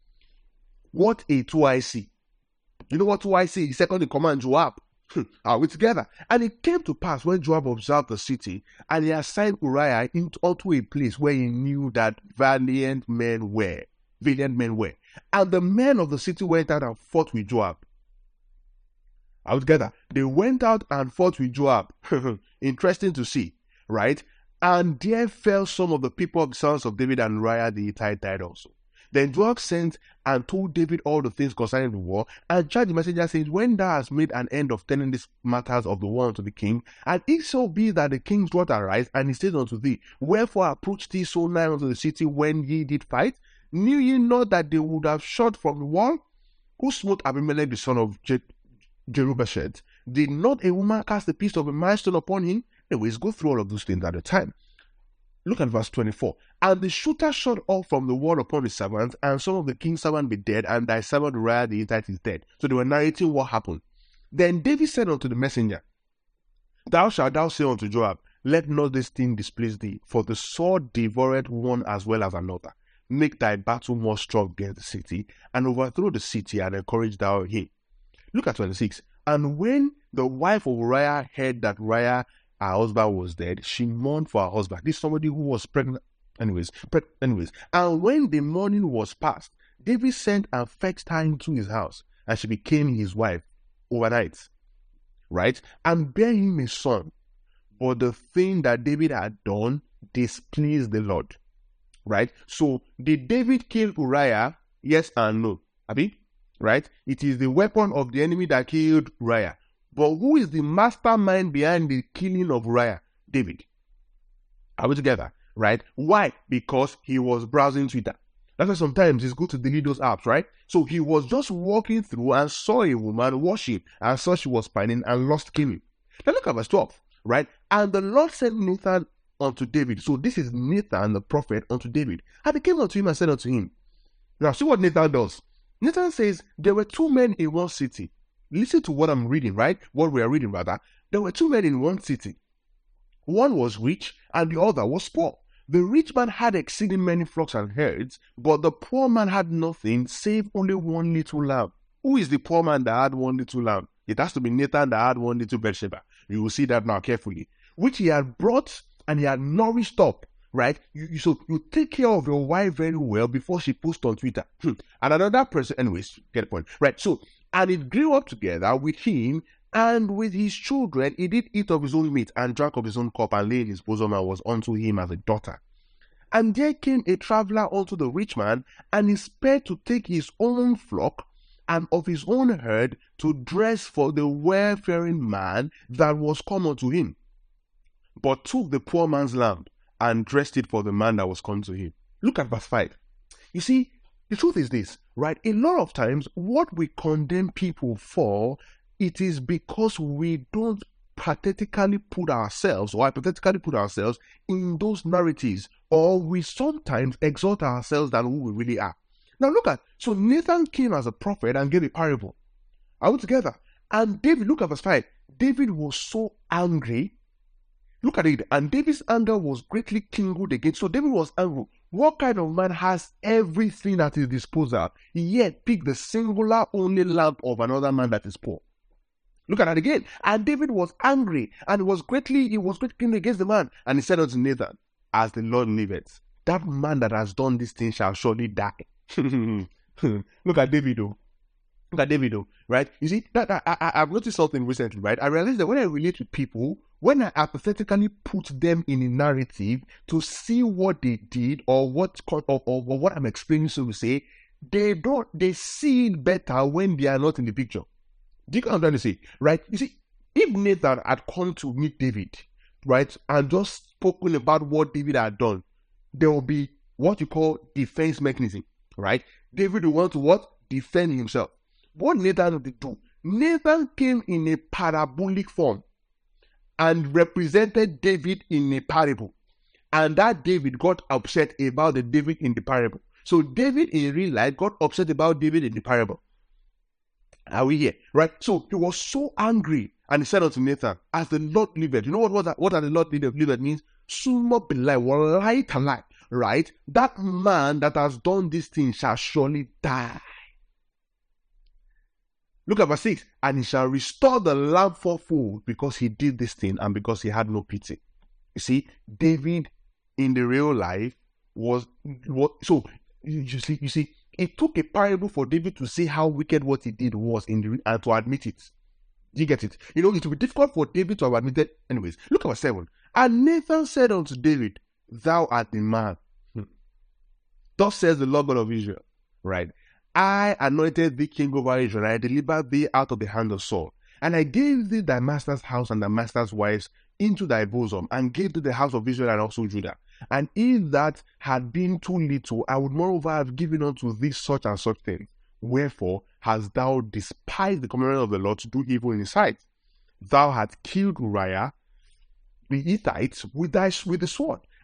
What a 2IC. You know what 2IC? He second in command, Joab. Are we together? And it came to pass when Joab observed the city, and he assigned Uriah unto a place where he knew that valiant men were. And the men of the city went out and fought with Joab. Are we together? They went out and fought with Joab. Interesting to see, right? And there fell some of the people of the sons of David, and Uriah the Hittite died also. Then Joab sent and told David all the things concerning the war, and charged the messenger, saying, when thou hast made an end of telling these matters of the war unto the king, and it shall be that the king's wrath arise, and he said unto thee, wherefore approached ye so nigh unto the city when ye did fight? Knew ye not that they would have shot from the wall? Who smote Abimelech the son of Jerubbaal? Did not a woman cast a piece of a milestone upon him? Anyways, go through all of those things at a time. Look at verse 24. And the shooter shot off from the wall upon his servant, and some of the king's servants be dead, and thy servant Uriah the Hittite is dead. So they were narrating what happened. Then David said unto the messenger, Thou shalt thou say unto Joab, Let not this thing displease thee, for the sword devoureth one as well as another. Make thy battle more strong against the city, and overthrow the city, and encourage thou him. Look at 26. And when the wife of Uriah heard that Uriah, her husband, was dead, she mourned for her husband. This is somebody who was pregnant. Anyways. And when the mourning was past, David sent and fetched her into his house, and she became his wife overnight. Right? And bare him a son. But the thing that David had done displeased the Lord. Right? So, did David kill Uriah? Yes and no. Abi? Right? It is the weapon of the enemy that killed Uriah. But who is the mastermind behind the killing of Uriah? David. Are we together? Right? Why? Because he was browsing Twitter. That's why sometimes it's good to delete those apps, right? So he was just walking through and saw a woman worship and saw she was pining and lost killing. Now look at verse 12, right? And the Lord sent Nathan unto David. So this is Nathan the prophet unto David. And he came unto him and said unto him. Now see what Nathan does. Nathan says, there were two men in one city. Listen to what I'm reading, right? What we are reading rather. There were two men in one city. One was rich and the other was poor. The rich man had exceeding many flocks and herds, but the poor man had nothing save only one little lamb. Who is the poor man that had one little lamb? It has to be Nathan that had one little Bathsheba. You will see that now carefully. Which he had brought and he had nourished up, right? So you take care of your wife very well before she posts on Twitter. And another person, anyways, get the point, right? So, and it grew up together with him and with his children. He did eat of his own meat and drank of his own cup and lay in his bosom and was unto him as a daughter. And there came a traveler unto the rich man, and he spared to take his own flock and of his own herd to dress for the wayfaring man that was come unto him, but took the poor man's lamb and dressed it for the man that was come to him. Look at verse 5. You see, the truth is this, right? A lot of times, what we condemn people for, it is because we don't hypothetically put ourselves in those narratives, or we sometimes exalt ourselves than who we really are. Now look at, so Nathan came as a prophet and gave a parable. Are we together? And David, look at verse 5. David was so angry. Look at it. And David's anger was greatly kindled again. So David was angry. What kind of man has everything at his disposal, yet pick the singular only lamp of another man that is poor? Look at that again. And David was angry, and he was greatly kindled against the man. And he said unto Nathan, as the Lord liveth, that man that has done this thing shall surely die. Look at David, though. Look at David, though, right? You see, that I've noticed something recently, right? I realized that when I relate with people, when I hypothetically put them in a narrative to see what they did or what I'm explaining, so to say, they see it better when they are not in the picture. Do you know what I'm trying to say? Right? You see, if Nathan had come to meet David, right, and just spoken about what David had done, there will be what you call defense mechanism, right? David will want to what? Defend himself. What Nathan did do? Nathan came in a parabolic form and represented David in a parable. And that David got upset about the David in the parable. So David in real life got upset about David in the parable. Are we here? Right? So he was so angry, and he said unto Nathan, as the Lord liveth. You know what the Lord liveth means? Summa belai, light and light. Right? That man that has done this thing shall surely die. Look at verse 6. And he shall restore the lamb fourfold, because he did this thing and because he had no pity. You see, David in the real life was what? So you see, it took a parable for David to see how wicked what he did was and to admit it. Do you get it? You know, it will be difficult for David to have admitted. Anyways, look at verse 7. And Nathan said unto David, thou art the man. Thus says the Lord God of Israel, right? I anointed thee king over Israel, and I delivered thee out of the hand of Saul. And I gave thee thy master's house and thy master's wives into thy bosom, and gave thee the house of Israel and also Judah. And if that had been too little, I would moreover have given unto thee such and such things. Wherefore hast thou despised the commandment of the Lord to do evil in his sight? Thou hast killed Uriah the Hittite with the sword,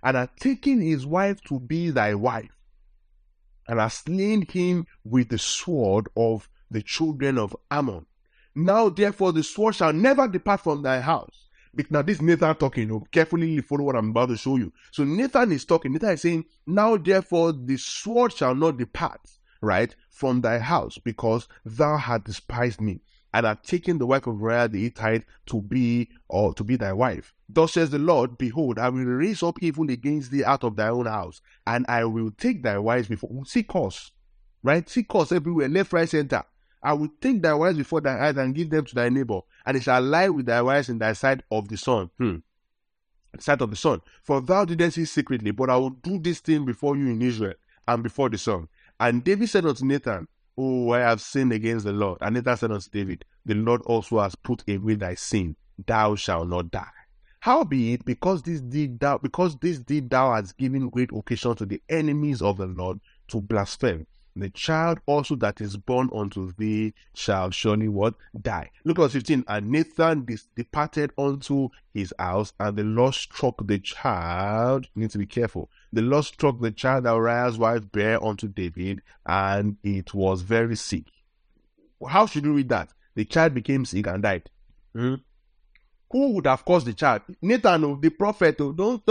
and hath taken his wife to be thy wife, and hath slain him with the sword of the children of Ammon. Now therefore the sword shall never depart from thy house. Now this is Nathan talking. Carefully follow what I'm about to show you. So Nathan is talking. Nathan is saying, now therefore the sword shall not depart, right, from thy house, because thou hast despised me, and hast taken the wife of Uriah the Hittite to be thy wife. Thus says the Lord, behold, I will raise up evil against thee out of thy own house, and I will take thy wives before. See cause, right? See cause everywhere, left, right, center. I will take thy wives before thy eyes and give them to thy neighbor, and it shall lie with thy wives in thy sight of the sun. Sight of the sun. For thou didst see secretly, but I will do this thing before you in Israel and before the sun. And David said unto Nathan, oh, I have sinned against the Lord. And Nathan said unto David, the Lord also has put away thy sin. Thou shalt not die. Howbeit, because this deed thou hast given great occasion to the enemies of the Lord to blaspheme, the child also that is born unto thee shall surely what? Die. Look at verse 15. And Nathan departed unto his house, and the Lord struck the child. You need to be careful. The Lord struck the child that Uriah's wife bare unto David, and it was very sick. How should you read that? The child became sick and died. Who would have caused the child? Nathan, the prophet. Don't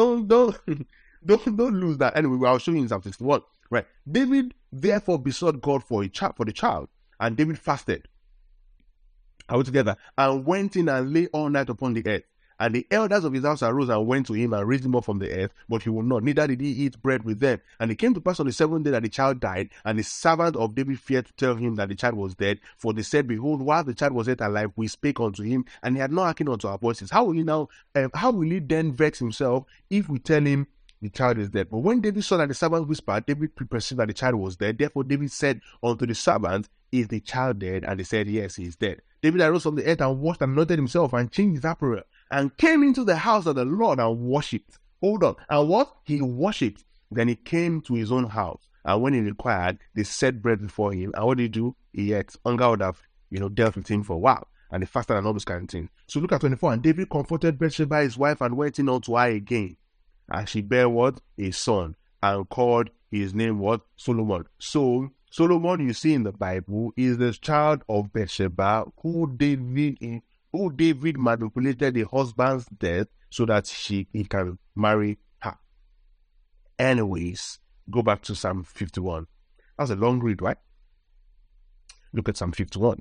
lose that. Anyway, I'll show you in Psalm 61. Right. David therefore besought God for the child, and David fasted. Are we together? And went in and lay all night upon the earth. And the elders of his house arose and went to him and raised him up from the earth, but he would not, neither did he eat bread with them. And it came to pass on the 7th day that the child died, and the servant of David feared to tell him that the child was dead, for they said, behold, while the child was yet alive, we spake unto him, and he had not hearkened unto our voices. How will he then vex himself if we tell him the child is dead? But when David saw that the servant whispered, David perceived that the child was dead. Therefore David said unto the servant, is the child dead? And they said, yes, he is dead. David arose from the earth and washed and anointed himself and changed his apparel, and came into the house of the Lord and worshipped. Hold on. And what? He worshipped. Then he came to his own house. And when he required, they set bread before him. And what did he do? He ate. Hunger would have, dealt with him for a while. And he fasted and all those kind of things. So look at 24. And David comforted Bathsheba his wife and went in unto her again. And she bare what? A son. And called his name what? Solomon. So Solomon, you see in the Bible, is the child of Bathsheba, who David manipulated the husband's death so that he can marry her. Anyways, go back to Psalm 51. That's a long read, right? Look at Psalm 51.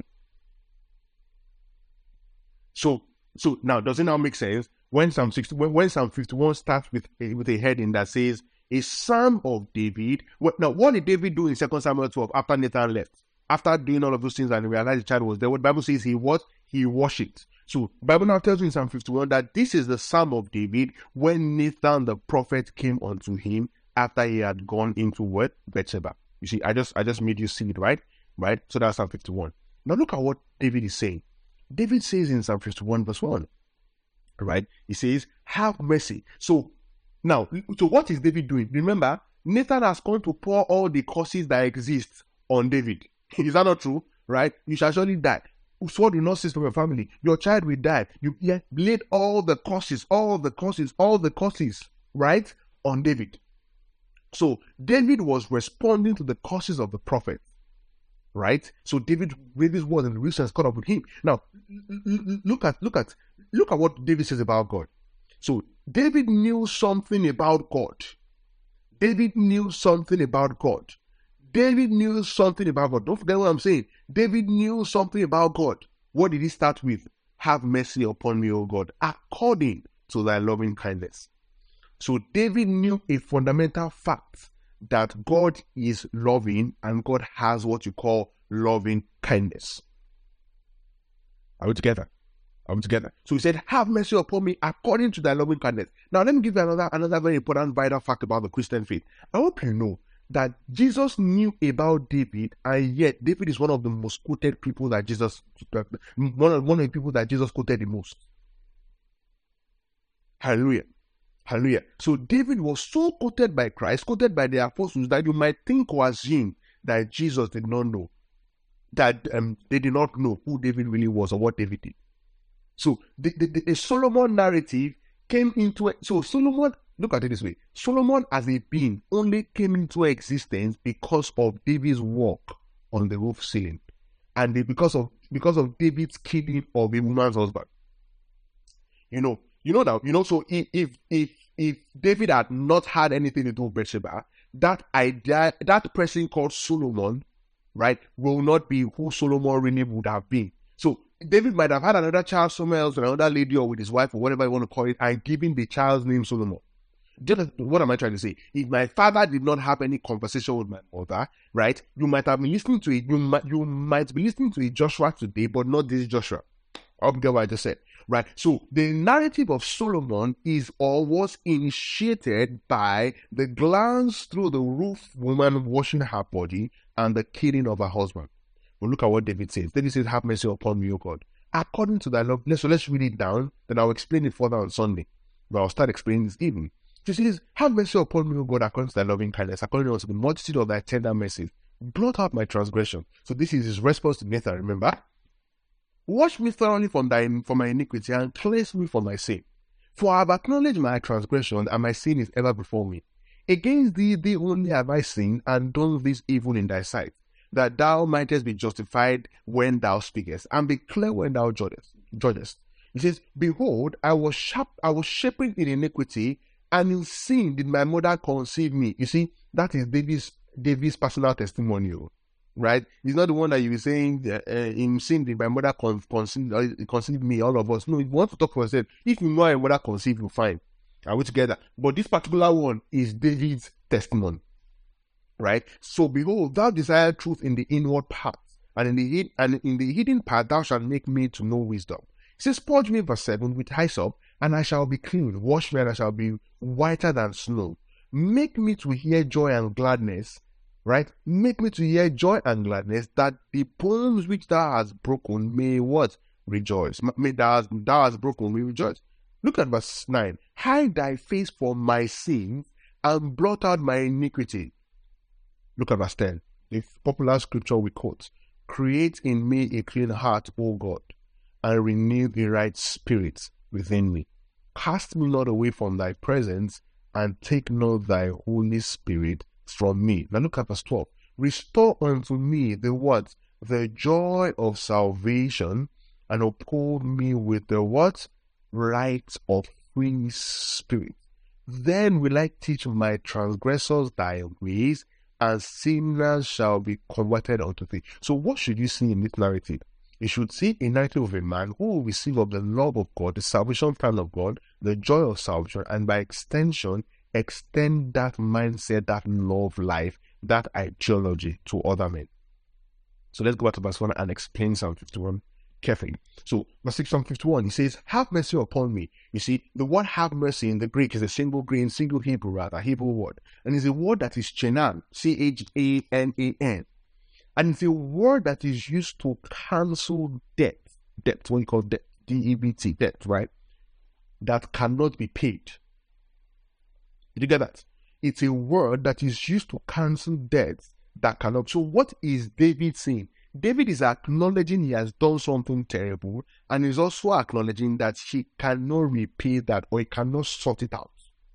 So now, does it now make sense? When Psalm 51 starts with a heading that says, a psalm of David. Now, what did David do in 2 Samuel 12 after Nathan left? After doing all of those things and realized the child was there, what the Bible says he worshipped. So the Bible now tells you in Psalm 51 that this is the psalm of David when Nathan the prophet came unto him after he had gone into what? Bathsheba. You see, I just made you see it, right? Right? So that's Psalm 51. Now look at what David is saying. David says in Psalm 51 verse 1, right? He says, have mercy. So what is David doing? Remember, Nathan has come to pour all the curses that exist on David. Is that not true? Right? You shall surely die. Sword will not cease from your family. Your child will die. You laid all the curses, right, on David. So David was responding to the curses of the prophet, right? So David's word and the reason has caught up with him. Now, look at what David says about God. So David knew something about God. David knew something about God. Don't forget what I'm saying. David knew something about God. What did he start with? Have mercy upon me, O God, according to thy loving kindness. So David knew a fundamental fact that God is loving and God has what you call loving kindness. Are we together? So he said, have mercy upon me according to thy loving kindness. Now let me give you another very important vital fact about the Christian faith. I hope you know that Jesus knew about David, and yet David is one of the most quoted people that one of the people that Jesus quoted the most. Hallelujah. So David was so quoted by Christ, quoted by the apostles, that you might think or assume that Jesus did not know, that they did not know who David really was or what David did. So the Solomon narrative came into it. So Solomon look at it this way. Solomon as a being only came into existence because of David's work on the roof ceiling. And because of David's killing of a woman's husband. So if David had not had anything to do with Bathsheba, that person called Solomon, right, will not be who Solomon really would have been. So David might have had another child somewhere else with another lady or with his wife or whatever you want to call it, and giving the child's name Solomon. What am I trying to say? If my father did not have any conversation with my mother, right, you might have been listening to it. You might be listening to it Joshua today, but not this Joshua. I hope you get what I just said, right? So the narrative of Solomon was initiated by the glance through the roof woman washing her body and the killing of her husband. But look at what David says. David says, "Have mercy upon me, O God, according to thy love." So let's read it down. Then I'll explain it further on Sunday. But I'll start explaining this evening. He says, "Have mercy upon me, O God, according to thy loving kindness, according to the multitude of thy tender mercies. Blot out my transgression." So this is his response to Nathan, remember? "Wash me thoroughly from my iniquity and cleanse me from my sin. For I have acknowledged my transgression, and my sin is ever before me. Against thee only have I sinned, and done this evil in thy sight, that thou mightest be justified when thou speakest, and be clear when thou judgest." He says, "Behold, I was shapen in iniquity, and in sin did my mother conceive me." You see, that is David's personal testimony, right? He's not the one that you were saying, in sin did my mother conceive me, all of us. No, you want to talk for yourself. If you know your mother conceived you, fine. Are we together? But this particular one is David's testimony, right? "So behold, thou desire truth in the inward parts, and in the hidden part thou shalt make me to know wisdom." He says, "Purge me," verse 7, "with hyssop, and I shall be clean. Wash me, and I shall be whiter than snow. Make me to hear joy and gladness," right? "Make me to hear joy and gladness, that the bones which thou hast broken may what? Rejoice." May thou hast broken, may rejoice. Look at verse 9. "Hide thy face from my sins, and blot out my iniquity." Look at verse 10. The popular scripture we quote. "Create in me a clean heart, O God, and renew the right spirit within me. Cast me not away from thy presence, and take not thy Holy Spirit from me." Now look at verse 12. "Restore unto me the what? The joy of salvation, and uphold me with the what? Right of free spirit. Then will I teach my transgressors thy ways, and sinners shall be converted unto thee." So what should you see in this narrative? You should see a narrative of a man who will receive of the love of God, the salvation plan of God, the joy of salvation, and by extension, extend that mindset, that love life, that ideology to other men. So let's go back to verse 1 and explain Psalm 51 carefully. So verse 6, Psalm 51, he says, "Have mercy upon me." You see, the word "have mercy" in the Greek is a single Hebrew word. And it's a word that is chenan, Chanan. And it's a word that is used to cancel debt, what you call debt, D-E-B-T, debt, right? That cannot be paid. Did you get that? It's a word that is used to cancel debts that cannot. So what is David saying? David is acknowledging he has done something terrible, and is also acknowledging that he cannot repay that, or he cannot sort it out.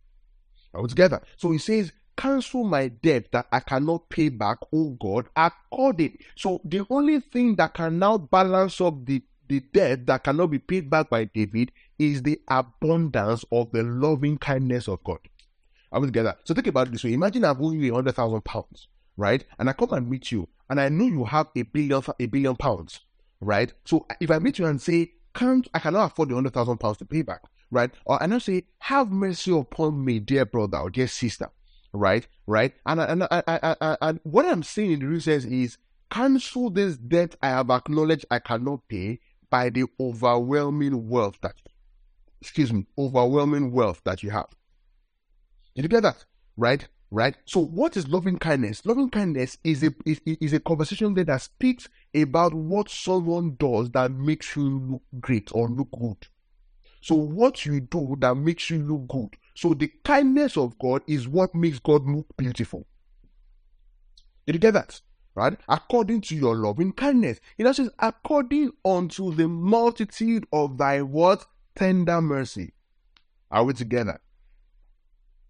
Are we together? So he says, "Cancel my debt that I cannot pay back, O God, according." So the only thing that can now balance up the debt that cannot be paid back by David is the abundance of the loving kindness of God. Are we together? So think about it this way. Imagine I've owed you £100,000, right? And I come and meet you, and I know you have a billion pounds, right? So if I meet you and say, I cannot afford the £100,000 to pay back, right? Or I say, "Have mercy upon me, dear brother or dear sister," right? And what I'm saying in the real sense is, cancel this debt I have acknowledged I cannot pay by the overwhelming wealth that you have. Did you get that? Right? So what is loving kindness? Loving kindness is a conversation that speaks about what someone does that makes you look great or look good. So what you do that makes you look good. So the kindness of God is what makes God look beautiful. Did you get that? Right? According to your loving kindness. It says, "According unto the multitude of thy what? Tender mercy." Are we together?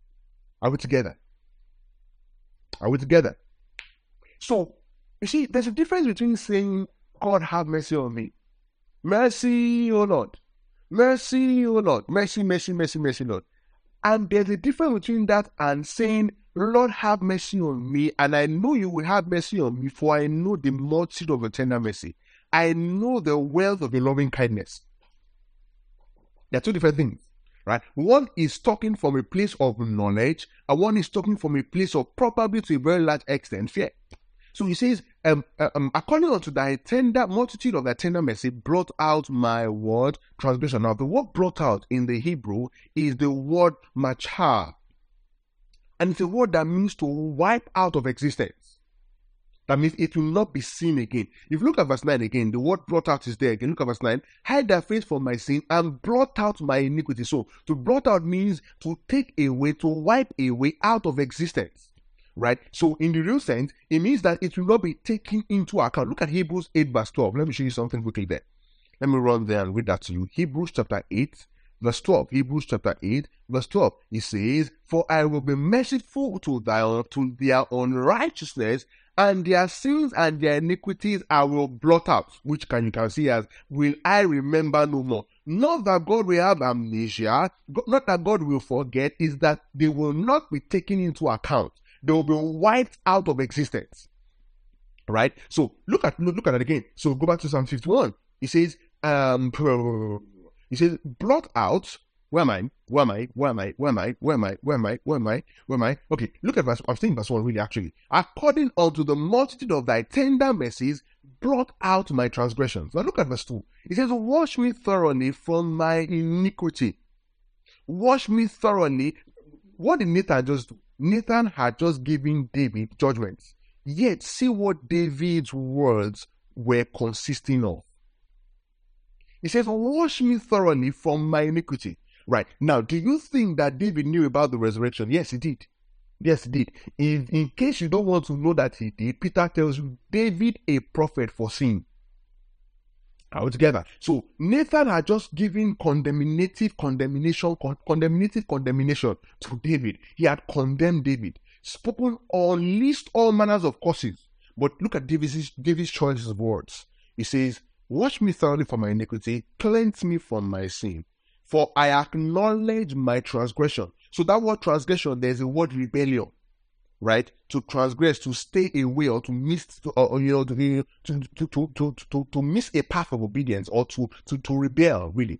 Are we together? Are we together? So, you see, there's a difference between saying, God have mercy on me. Mercy, O Lord. Mercy, O Lord. Mercy, mercy, mercy, mercy, Lord. And there's a difference between that and saying, Lord, have mercy on me, and I know you will have mercy on me, for I know the multitude of your tender mercy. I know the wealth of your loving kindness. They're two different things, right? One is talking from a place of knowledge, and one is talking from a place of probably to a very large extent fear. So he says, according unto thy tender multitude of thy tender mercy, brought out my word transgression. Now, the word brought out in the Hebrew is the word machar. And it's a word that means to wipe out of existence. That means it will not be seen again. If you look at verse 9 again, the word brought out is there again. Look at verse 9. Hide thy face from my sin and brought out my iniquity. So, to brought out means to take away, to wipe away out of existence. Right? So, in the real sense, it means that it will not be taken into account. Look at Hebrews 8 verse 12. Let me show you something quickly there. Let me run there and read that to you. Hebrews chapter 8 verse 12. Hebrews chapter 8 verse 12. It says, for I will be merciful to their unrighteousness, and their sins and their iniquities I will blot out. Which you can see as, will I remember no more. Not that God will have amnesia, not that God will forget, is that they will not be taken into account. They will be wiped out of existence. Right? So look at it again. So go back to Psalm 51. It says, blot out. Where am I? Okay, look at verse. I'm saying verse 1 really actually. According unto the multitude of thy tender mercies, blot out my transgressions. Now look at verse 2. It says, wash me thoroughly from my iniquity. Wash me thoroughly. What did Nathan just do? Nathan had just given David judgments. Yet, see what David's words were consisting of. He says, wash me thoroughly from my iniquity. Right. Now, do you think that David knew about the resurrection? Yes, he did. Yes, he did. In case you don't want to know that he did, Peter tells you, David, a prophet, foreseen. Are we together? So, Nathan had just given condemnation to David. He had condemned David, spoken or list all manners of curses. But look at David's choice of words. He says, wash me thoroughly from my iniquity, cleanse me from my sin, for I acknowledge my transgression. So that word transgression, there's a word rebellion, right? To transgress, to stay away, or to miss, to miss a path of obedience, or to rebel, really.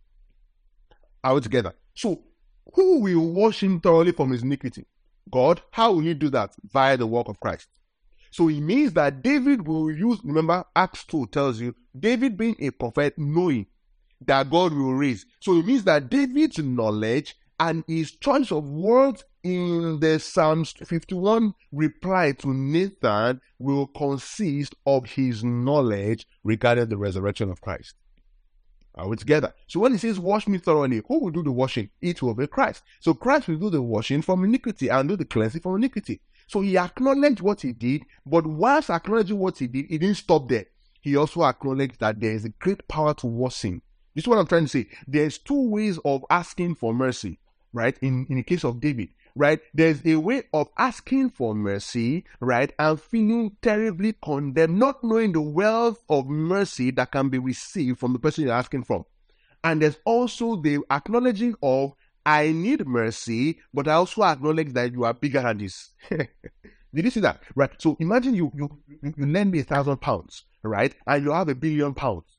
Are we together? So, who will wash him thoroughly from his iniquity? God. How will he do that? Via the work of Christ. So it means that David will use, remember, Acts 2 tells you, David being a prophet, knowing that God will raise. So it means that David's knowledge and his choice of words in the Psalms 51 reply to Nathan will consist of his knowledge regarding the resurrection of Christ. Are we together? So when he says, wash me thoroughly, who will do the washing? It will be Christ. So Christ will do the washing from iniquity and do the cleansing from iniquity. So he acknowledged what he did, but whilst acknowledging what he did, he didn't stop there. He also acknowledged that there is a great power to washing. This is what I'm trying to say. There's two ways of asking for mercy, right? In the case of David, right? There's a way of asking for mercy, right? And feeling terribly condemned, not knowing the wealth of mercy that can be received from the person you're asking from. And there's also the acknowledging of, I need mercy, but I also acknowledge that you are bigger than this. Did you see that? Right? So imagine you lend me £1,000, right? And you have £1 billion.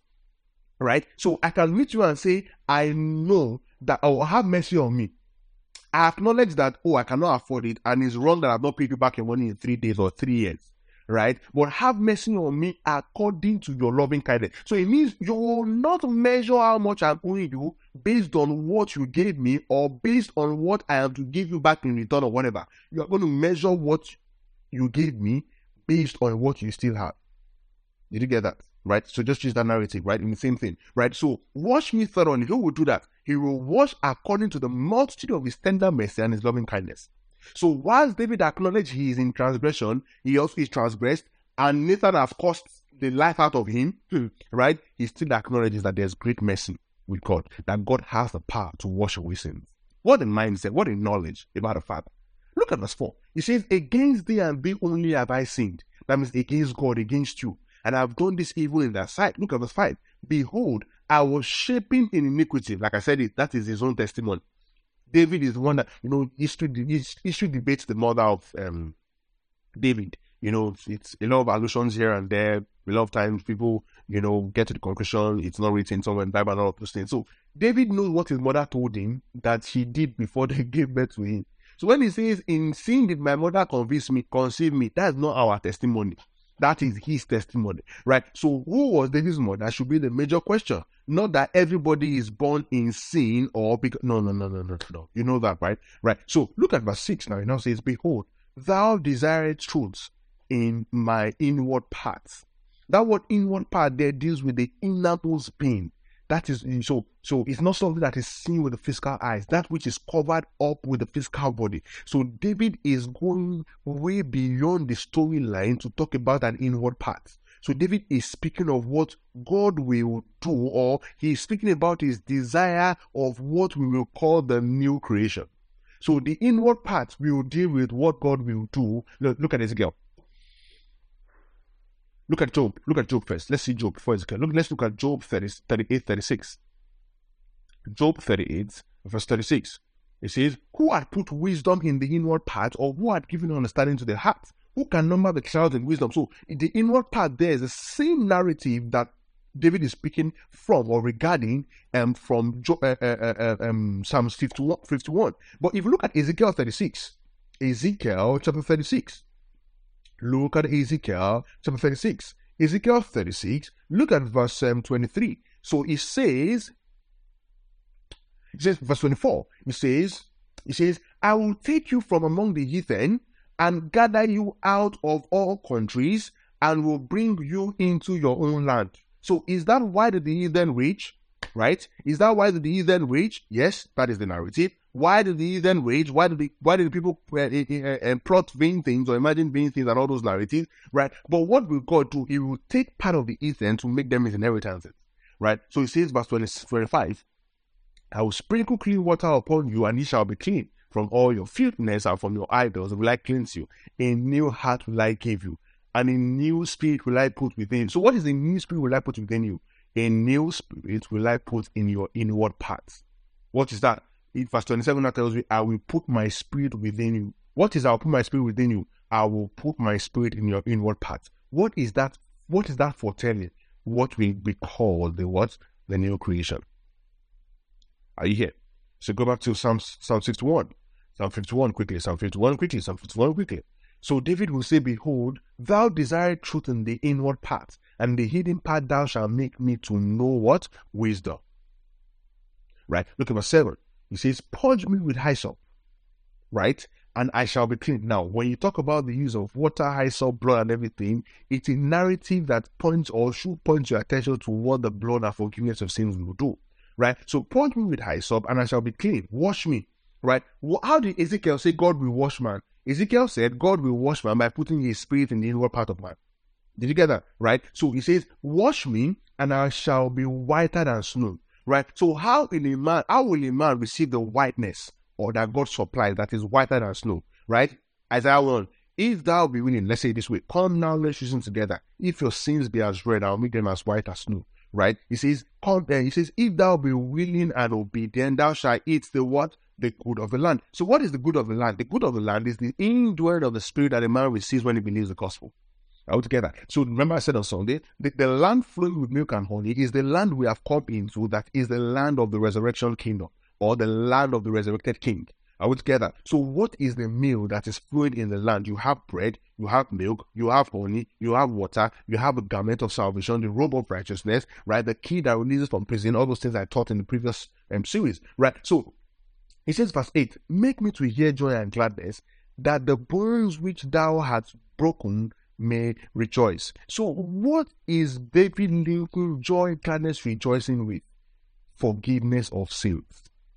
Right? So I can meet you and say, I know that I will have mercy on me. I acknowledge that, I cannot afford it, and it's wrong that I've not paid you back your money in 3 days or 3 years. Right? But have mercy on me according to your loving kindness. So it means you will not measure how much I'm owing you based on what you gave me or based on what I am to give you back in return or whatever. You are going to measure what you gave me based on what you still have. Did you get that? Right? So just use that narrative, right? In the same thing, right? So wash me thoroughly. Who will do that? He will wash according to the multitude of his tender mercy and his loving kindness. So whilst David acknowledged he is in transgression, he also is transgressed, and Nathan has cost the life out of him, right? He still acknowledges that there's great mercy with God, that God has the power to wash away sins. What a mindset, what a knowledge about the Father. look at verse 4. It says, against thee and thee only have I sinned. That means against God, against you. And I have done this evil in thy sight. Look at verse 5. Behold, I was shaping in iniquity. Like I said, that is his own testimony. David is the one that, history debates the mother of David. It's a lot of allusions here and there. A lot of times people, get to the conclusion it's not written somewhere in the Bible and all of those things. So David knows what his mother told him that she did before they gave birth to him. So when he says, in sin did my mother conceive me, that's not our testimony. That is his testimony, right? So who was David's mother should be the major question. Not that everybody is born in sin or because, no. You know that, right? Right. So look at verse 6 now. It now says, behold, thou desirest truths in my inward parts. That word inward part there deals with the innermost being. That is, so it's not something that is seen with the physical eyes, that which is covered up with the physical body. So David is going way beyond the storyline to talk about an inward part. So David is speaking of what God will do, or he is speaking about his desire of what we will call the new creation. So the inward part will deal with what God will do. Look at Ezekiel. Look at Job. Look at Job first. Let's see Job before Ezekiel. Let's look at Job 38, 36. Job 38, verse 36. It says, who had put wisdom in the inward part, or who had given understanding to the heart? Who can number the clouds in wisdom? So in the inward part, there is the same narrative that David is speaking from or regarding from Psalms 51. But if you look at Ezekiel 36, Ezekiel chapter 36, look at Ezekiel chapter 36. Ezekiel 36, look at verse 23. So it says, verse 24, it says, I will take you from among the heathen and gather you out of all countries and will bring you into your own land. So is that why did the heathen rage? Right? Is that why did the heathen rage? Yes, that is the narrative. Why did the heathen rage? Why did the people plot vain things or imagine vain things and all those narratives? Right? But what will God do? He will take part of the heathen to make them his inheritances. Right? So it says, verse 25, I will sprinkle clean water upon you, and ye shall be clean. From all your filthiness and from your idols will I cleanse you. A new heart will I give you, and a new spirit will I put within you. So what is the new spirit will I put within you? A new spirit will I put in your inward parts. What is that? In verse 27 that tells you, I will put my spirit within you. What is I will put my spirit within you? I will put my spirit in your inward parts. What is that? What is that foretelling? What will be called the what? The new creation. Are you here? So go back to Psalm 61. Psalm 51 quickly. Psalm 51 quickly. Psalm 51 quickly. So David will say, behold, thou desire truth in the inward part, and the hidden part thou shalt make me to know what? Wisdom. Right? Look at verse 7. He says, purge me with hyssop, right? And I shall be clean. Now, when you talk about the use of water, hyssop, blood, and everything, it's a narrative that points or should point your attention to what the blood and forgiveness of sins will do, right? So purge me with hyssop, and I shall be clean. Wash me, right? How did Ezekiel say God will wash man? Ezekiel said God will wash man by putting his spirit in the inward part of man. Did you get that? Right? So he says, wash me, and I shall be whiter than snow. Right? So how will a man receive the whiteness or that God supplies that is whiter than snow? Right? Isaiah 1, if thou be willing, let's say it this way, come now, let's reason together. If your sins be as red, I'll make them as white as snow. Right? He says, if thou be willing and obedient, thou shalt eat the what? The good of the land. So what is the good of the land? The good of the land is the indwelling of the spirit that a man receives when he believes the gospel. Altogether. So remember I said on Sunday, the land flowing with milk and honey is the land we have come into, that is the land of the resurrection kingdom, or the land of the resurrected king. Altogether. So what is the meal that is flowing in the land? You have bread, you have milk, you have honey, you have water, you have a garment of salvation, the robe of righteousness, right? The key that releases from prison, all those things I taught in the previous series, right? So he says, verse 8, make me to hear joy and gladness, that the bones which thou hast broken may rejoice. So what is David linking joy, gladness, rejoicing with? Forgiveness of sins.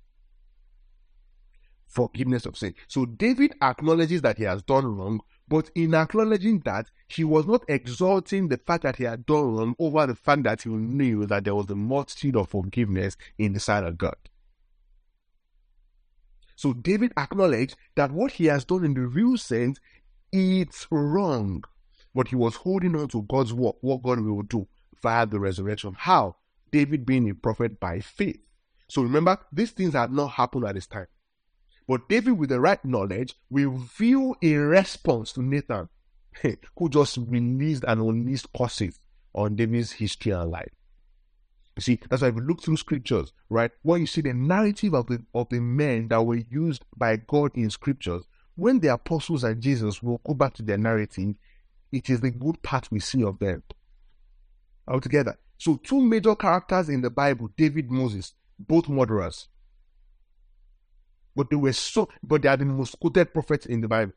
Forgiveness of sin. So David acknowledges that he has done wrong, but in acknowledging that, he was not exalting the fact that he had done wrong over the fact that he knew that there was a multitude of forgiveness in the sight of God. So David acknowledged that what he has done in the real sense, it's wrong. But he was holding on to God's work, what God will do via the resurrection. How? David being a prophet by faith. So remember, these things had not happened at this time. But David, with the right knowledge, will view a response to Nathan, who just released and unleashed curses on David's history and life. You see, that's why if you look through scriptures, right, when you see the narrative of the men that were used by God in scriptures, when the apostles and Jesus will go back to their narrative, it is the good part we see of them altogether. So 2 major characters in the Bible, David, Moses, both murderers. But they are the most quoted prophets in the Bible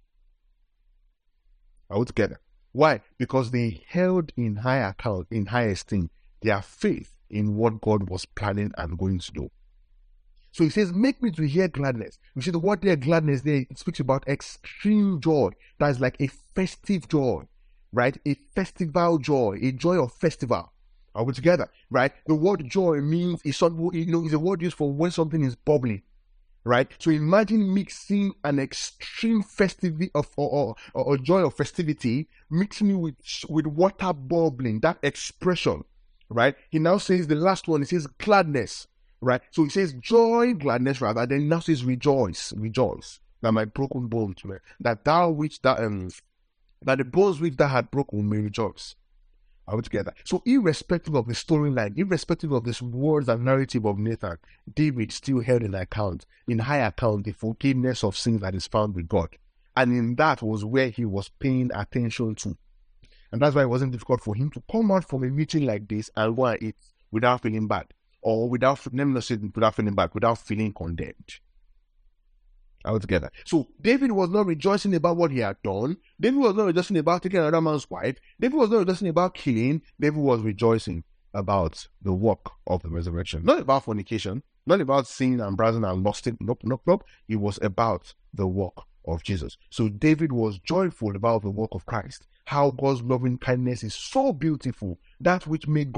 altogether. Why? Because they held in high account, in high esteem, their faith in what God was planning and going to do. So he says, make me to hear gladness. You see the word there, gladness, there, it speaks about extreme joy. That is like a festive joy, right? A festival joy, a joy of festival. Are we together? Right? The word joy means is a word used for when something is bubbling. Right? So imagine mixing an extreme festivity or joy of festivity, mixing it with water bubbling, that expression. Right? He now says the last one, he says gladness. Right? So he says joy, gladness rather, then he now says rejoice. That my broken bones, that the bones which thou had broken may rejoice. Are we together? So irrespective of the storyline, irrespective of this words and narrative of Nathan, David still held in high account, the forgiveness of sins that is found with God. And in that was where he was paying attention to. And that's why it wasn't difficult for him to come out from a meeting like this and go and eat without feeling bad. Or without feeling condemned. Altogether. So David was not rejoicing about what he had done. David was not rejoicing about taking another man's wife. David was not rejoicing about killing. David was rejoicing about the work of the resurrection. Not about fornication. Not about sin and browsing and lusting. Nope. It was about the work of Jesus. So David was joyful about the work of Christ. How God's loving kindness is so beautiful. That which makes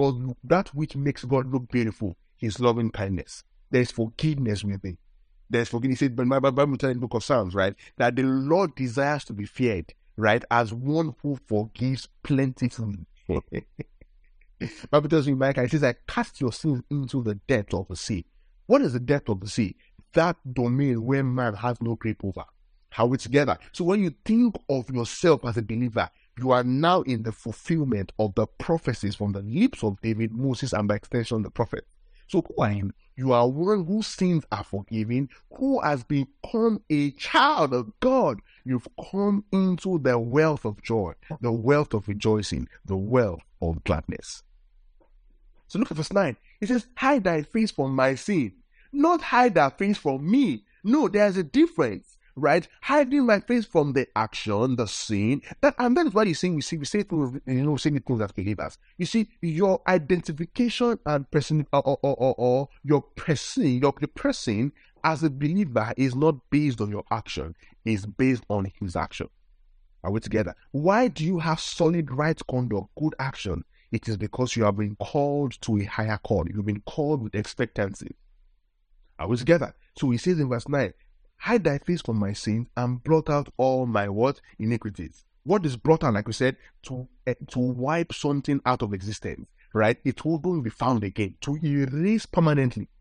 God look beautiful. His loving kindness. There is forgiveness with it. There's forgiveness. He said, but my Bible tells in the book of Psalms, right, that the Lord desires to be feared, right, as one who forgives plentifully. Bible tells me, Micah, it says, I cast your sins into the depth of the sea. What is the depth of the sea? That domain where man has no grip over. How we together. So when you think of yourself as a believer, you are now in the fulfillment of the prophecies from the lips of David, Moses, and by extension the prophet. So who are you? You are one whose sins are forgiven, who has become a child of God. You've come into the wealth of joy, the wealth of rejoicing, the wealth of gladness. So look at verse 9. It says, hide thy face from my sin. Not hide thy face from me. No, there's a difference. Right? Hiding my face from the action, the sin. And that is why you see, we say things, saying things as believers. You see, your identification and person, or your person as a believer is not based on your action, it's based on his action. Are we together? Why do you have solid right conduct, good action? It is because you have been called to a higher call. You've been called with expectancy. Are we together? So he says in verse 9, hide thy face from my sins and blot out all my what? Iniquities. What is blot out, like we said? To wipe something out of existence, right? It won't be found again. To erase permanently.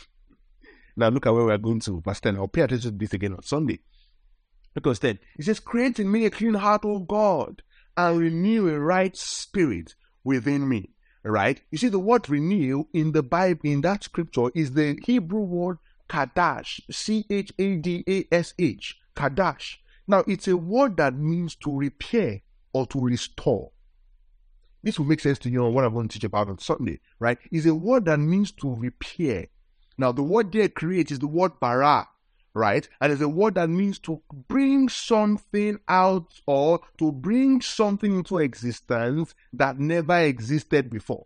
Now look at where we're going to. Verse 10. I'll pay attention to this again on Sunday. Look at verse 10. It says, create in me a clean heart, O God, and renew a right spirit within me. Right? You see, the word renew in the Bible, in that scripture, is the Hebrew word Kadash, Chadash, Kadash. Now, it's a word that means to repair or to restore. This will make sense to you on what I'm going to teach about on Sunday, right? It's a word that means to repair. Now, the word there create is the word bara, right? And it's a word that means to bring something out or to bring something into existence that never existed before.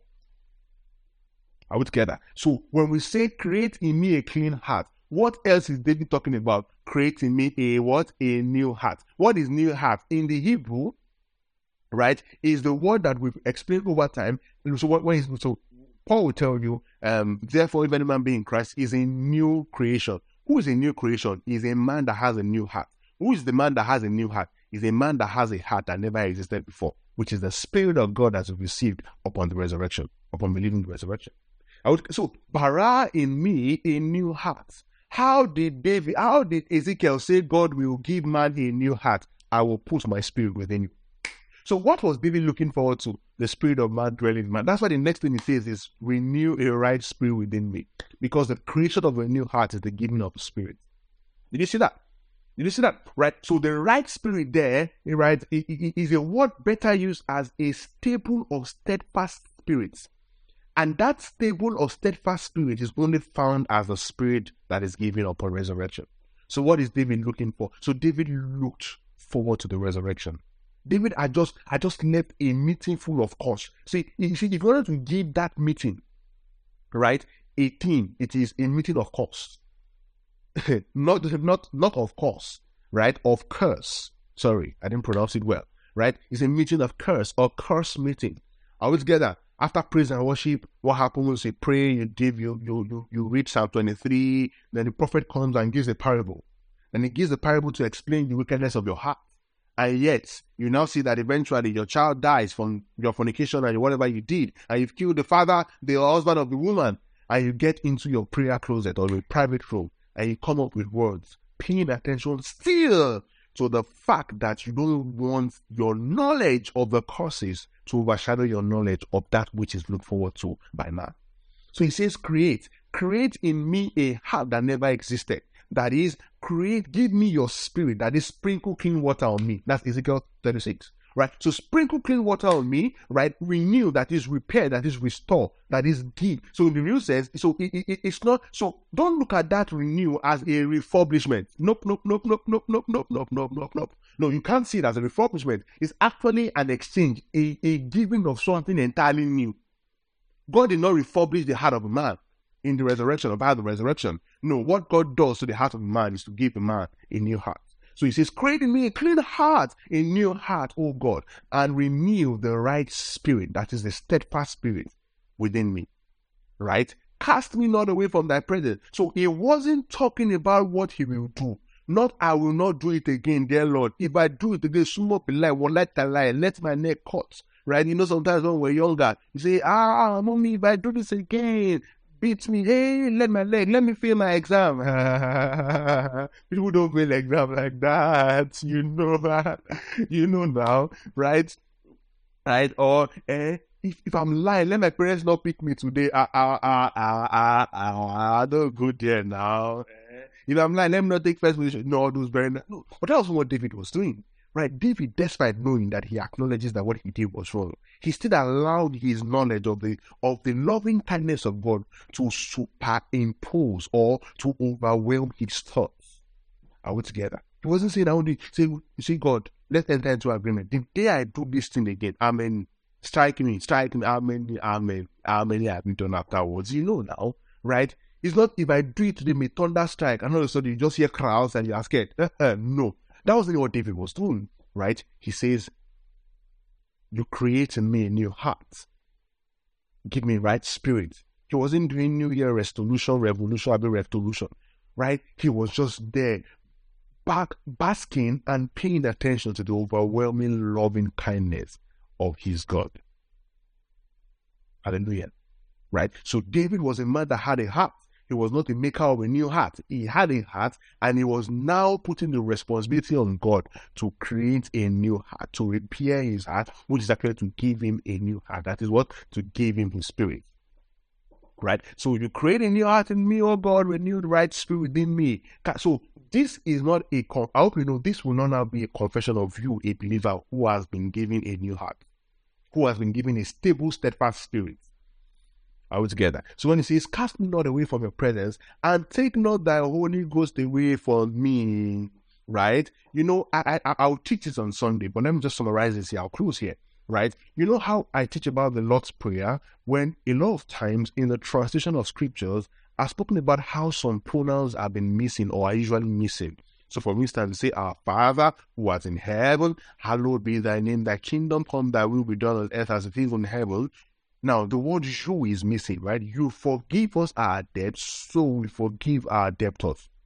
Are we together? So when we say create in me a clean heart, what else is David talking about? Create in me a what? A new heart. What is new heart? In the Hebrew, right, is the word that we've explained over time. So Paul will tell you, therefore, if any man be in Christ, is a new creation. Who is a new creation? Is a man that has a new heart. Who is the man that has a new heart? Is a man that has a heart that never existed before, which is the Spirit of God that is received upon the resurrection, upon believing the resurrection. So, bara in me a new heart. How did Ezekiel say God will give man a new heart? I will put my spirit within you. So what was David looking forward to? The spirit of man dwelling in man. That's why the next thing he says is, renew a right spirit within me. Because the creation of a new heart is the giving of the spirit. Did you see that? Did you see that? Right? So the right spirit there, right, is a word better used as a stable or steadfast spirit. And that stable or steadfast spirit is only found as the spirit that is given upon resurrection. So what is David looking for? So David looked forward to the resurrection. David had just left a meeting full of course. See, if you wanted to give that meeting, right, a theme, it is a meeting of course. not of course, right? Of curse. Sorry, I didn't pronounce it well, right? It's a meeting of curse or curse meeting. Are we together? After praise and worship, what happens? You pray, you read Psalm 23, then the prophet comes and gives a parable. And he gives the parable to explain the wickedness of your heart. And yet, you now see that eventually your child dies from your fornication and whatever you did. And you've killed the father, the husband of the woman. And you get into your prayer closet or your private room. And you come up with words, paying attention still to the fact that you don't want your knowledge of the curses to overshadow your knowledge of that which is looked forward to by man. So he says, create in me a heart that never existed. That is, give me your spirit. That is, sprinkle clean water on me. That's Ezekiel 36, right? So sprinkle clean water on me, right? Renew, that is repair, that is restore, that is give. So the New says, so it's not, so don't look at that renew as a refurbishment. Nope. No, you can't see it as a refurbishment. It's actually an exchange, a giving of something entirely new. God did not refurbish the heart of a man in the resurrection or by the resurrection. No, what God does to the heart of a man is to give a man a new heart. So he says, create in me a clean heart, a new heart, O God, and renew the right spirit, that is the steadfast spirit within me. Right? Cast me not away from thy presence. So he wasn't talking about what he will do. Not, I will not do it again, dear Lord. If I do it again, let my neck cut. Right? You know, sometimes when we're younger, you say, mommy, if I do this again, beat me, hey, let me fail my exam. People don't fail exam like that. You know that. You know now, right? Right? Or if I'm lying, let my parents not pick me today. I don't go there now. If I'm lying, let me not take first position. No, those very no. But that was what David was doing. Right, David, despite knowing that he acknowledges that what he did was wrong, he still allowed his knowledge of the loving kindness of God to superimpose or to overwhelm his thoughts. Are we together? He wasn't saying, you see, God, let's enter into agreement. The day I do this thing again, amen, strike me, amen, how many have you done afterwards? You know now, right? It's not if I do it today, may thunder strike, and all of a sudden you just hear crowds and you are scared. No. That wasn't what David was doing, right? He says, you create in me a new heart. Give me right spirit. He wasn't doing New Year revolution, right? He was just there, basking and paying attention to the overwhelming loving kindness of his God. Hallelujah. Right? So David was a man that had a heart. He was not a maker of a new heart. He had a heart, and he was now putting the responsibility on God to create a new heart, to repair his heart, which is actually to give him a new heart. That is what? To give him his spirit. Right? So you create a new heart in me, oh God, renew the right spirit within me. So this is not I hope you know, this will not now be a confession of you, a believer who has been given a new heart, who has been given a stable, steadfast spirit. Are we together? So when he says, cast me not away from your presence, and take not thy Holy Ghost away from me, right? You know, I'll teach this on Sunday, but let me just summarize this here. I'll close here, right? You know how I teach about the Lord's Prayer, when a lot of times in the translation of scriptures, I've spoken about how some pronouns have been missing or are usually missing. So for instance, say, our Father who art in heaven, hallowed be thy name, thy kingdom come, thy will be done on earth as it is in heaven. Now, the word you is missing, right? You forgive us our debts, so we forgive our debtors.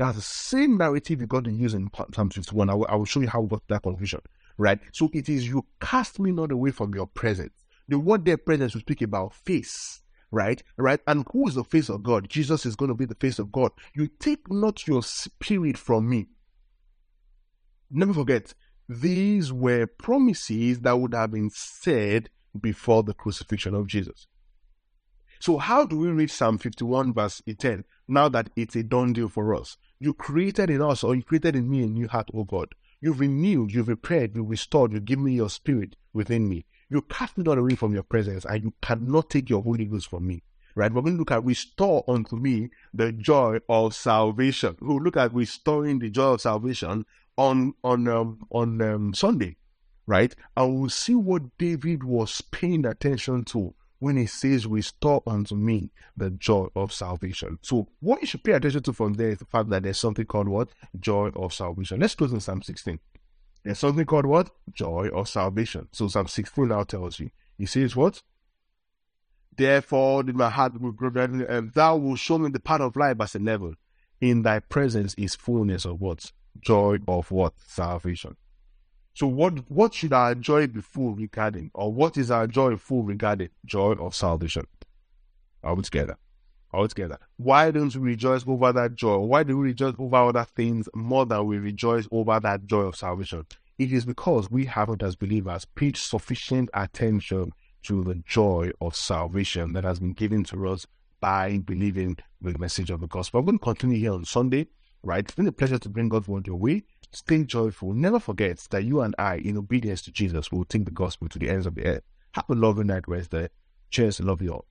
That's the same narrative you're going to use in Psalm 51. I will show you how we got that conclusion, right? So it is, you cast me not away from your presence. The word there, presence, will speak about face, right? And who is the face of God? Jesus is going to be the face of God. You take not your spirit from me. Never forget, these were promises that would have been said before the crucifixion of Jesus. So how do we read Psalm 51 verse 10? Now that it's a done deal for us. You created in us, or you created in me a new heart, O God. You've renewed, you've repaired, you've restored, you give me your spirit within me. You cast me not away from your presence, and you cannot take your Holy Ghost from me. Right? We're going to look at restore unto me the joy of salvation. We'll look at restoring the joy of salvation on Sunday, right? And we'll see what David was paying attention to when he says, restore unto me the joy of salvation. So what you should pay attention to from there is the fact that there's something called what? Joy of salvation. Let's close in Psalm 16. There's something called what? Joy of salvation. So Psalm 16 now tells you. He says what? Therefore did my heart grow, and thou wilt show me the path of life, verse 11. In thy presence is fullness of what? Joy of what? Salvation. So what should our joy be full regarding? Or what is our joy full regarding? Joy of salvation. Are we together? Are we together? Why don't we rejoice over that joy? Why do we rejoice over other things more than we rejoice over that joy of salvation? It is because we haven't, as believers, paid sufficient attention to the joy of salvation that has been given to us by believing the message of the gospel. I'm going to continue here on Sunday, right? It's been a pleasure to bring God's word your way. Stay joyful. Never forget that you and I, in obedience to Jesus, will take the gospel to the ends of the earth. Have a lovely night rest there. Cheers. Love you all.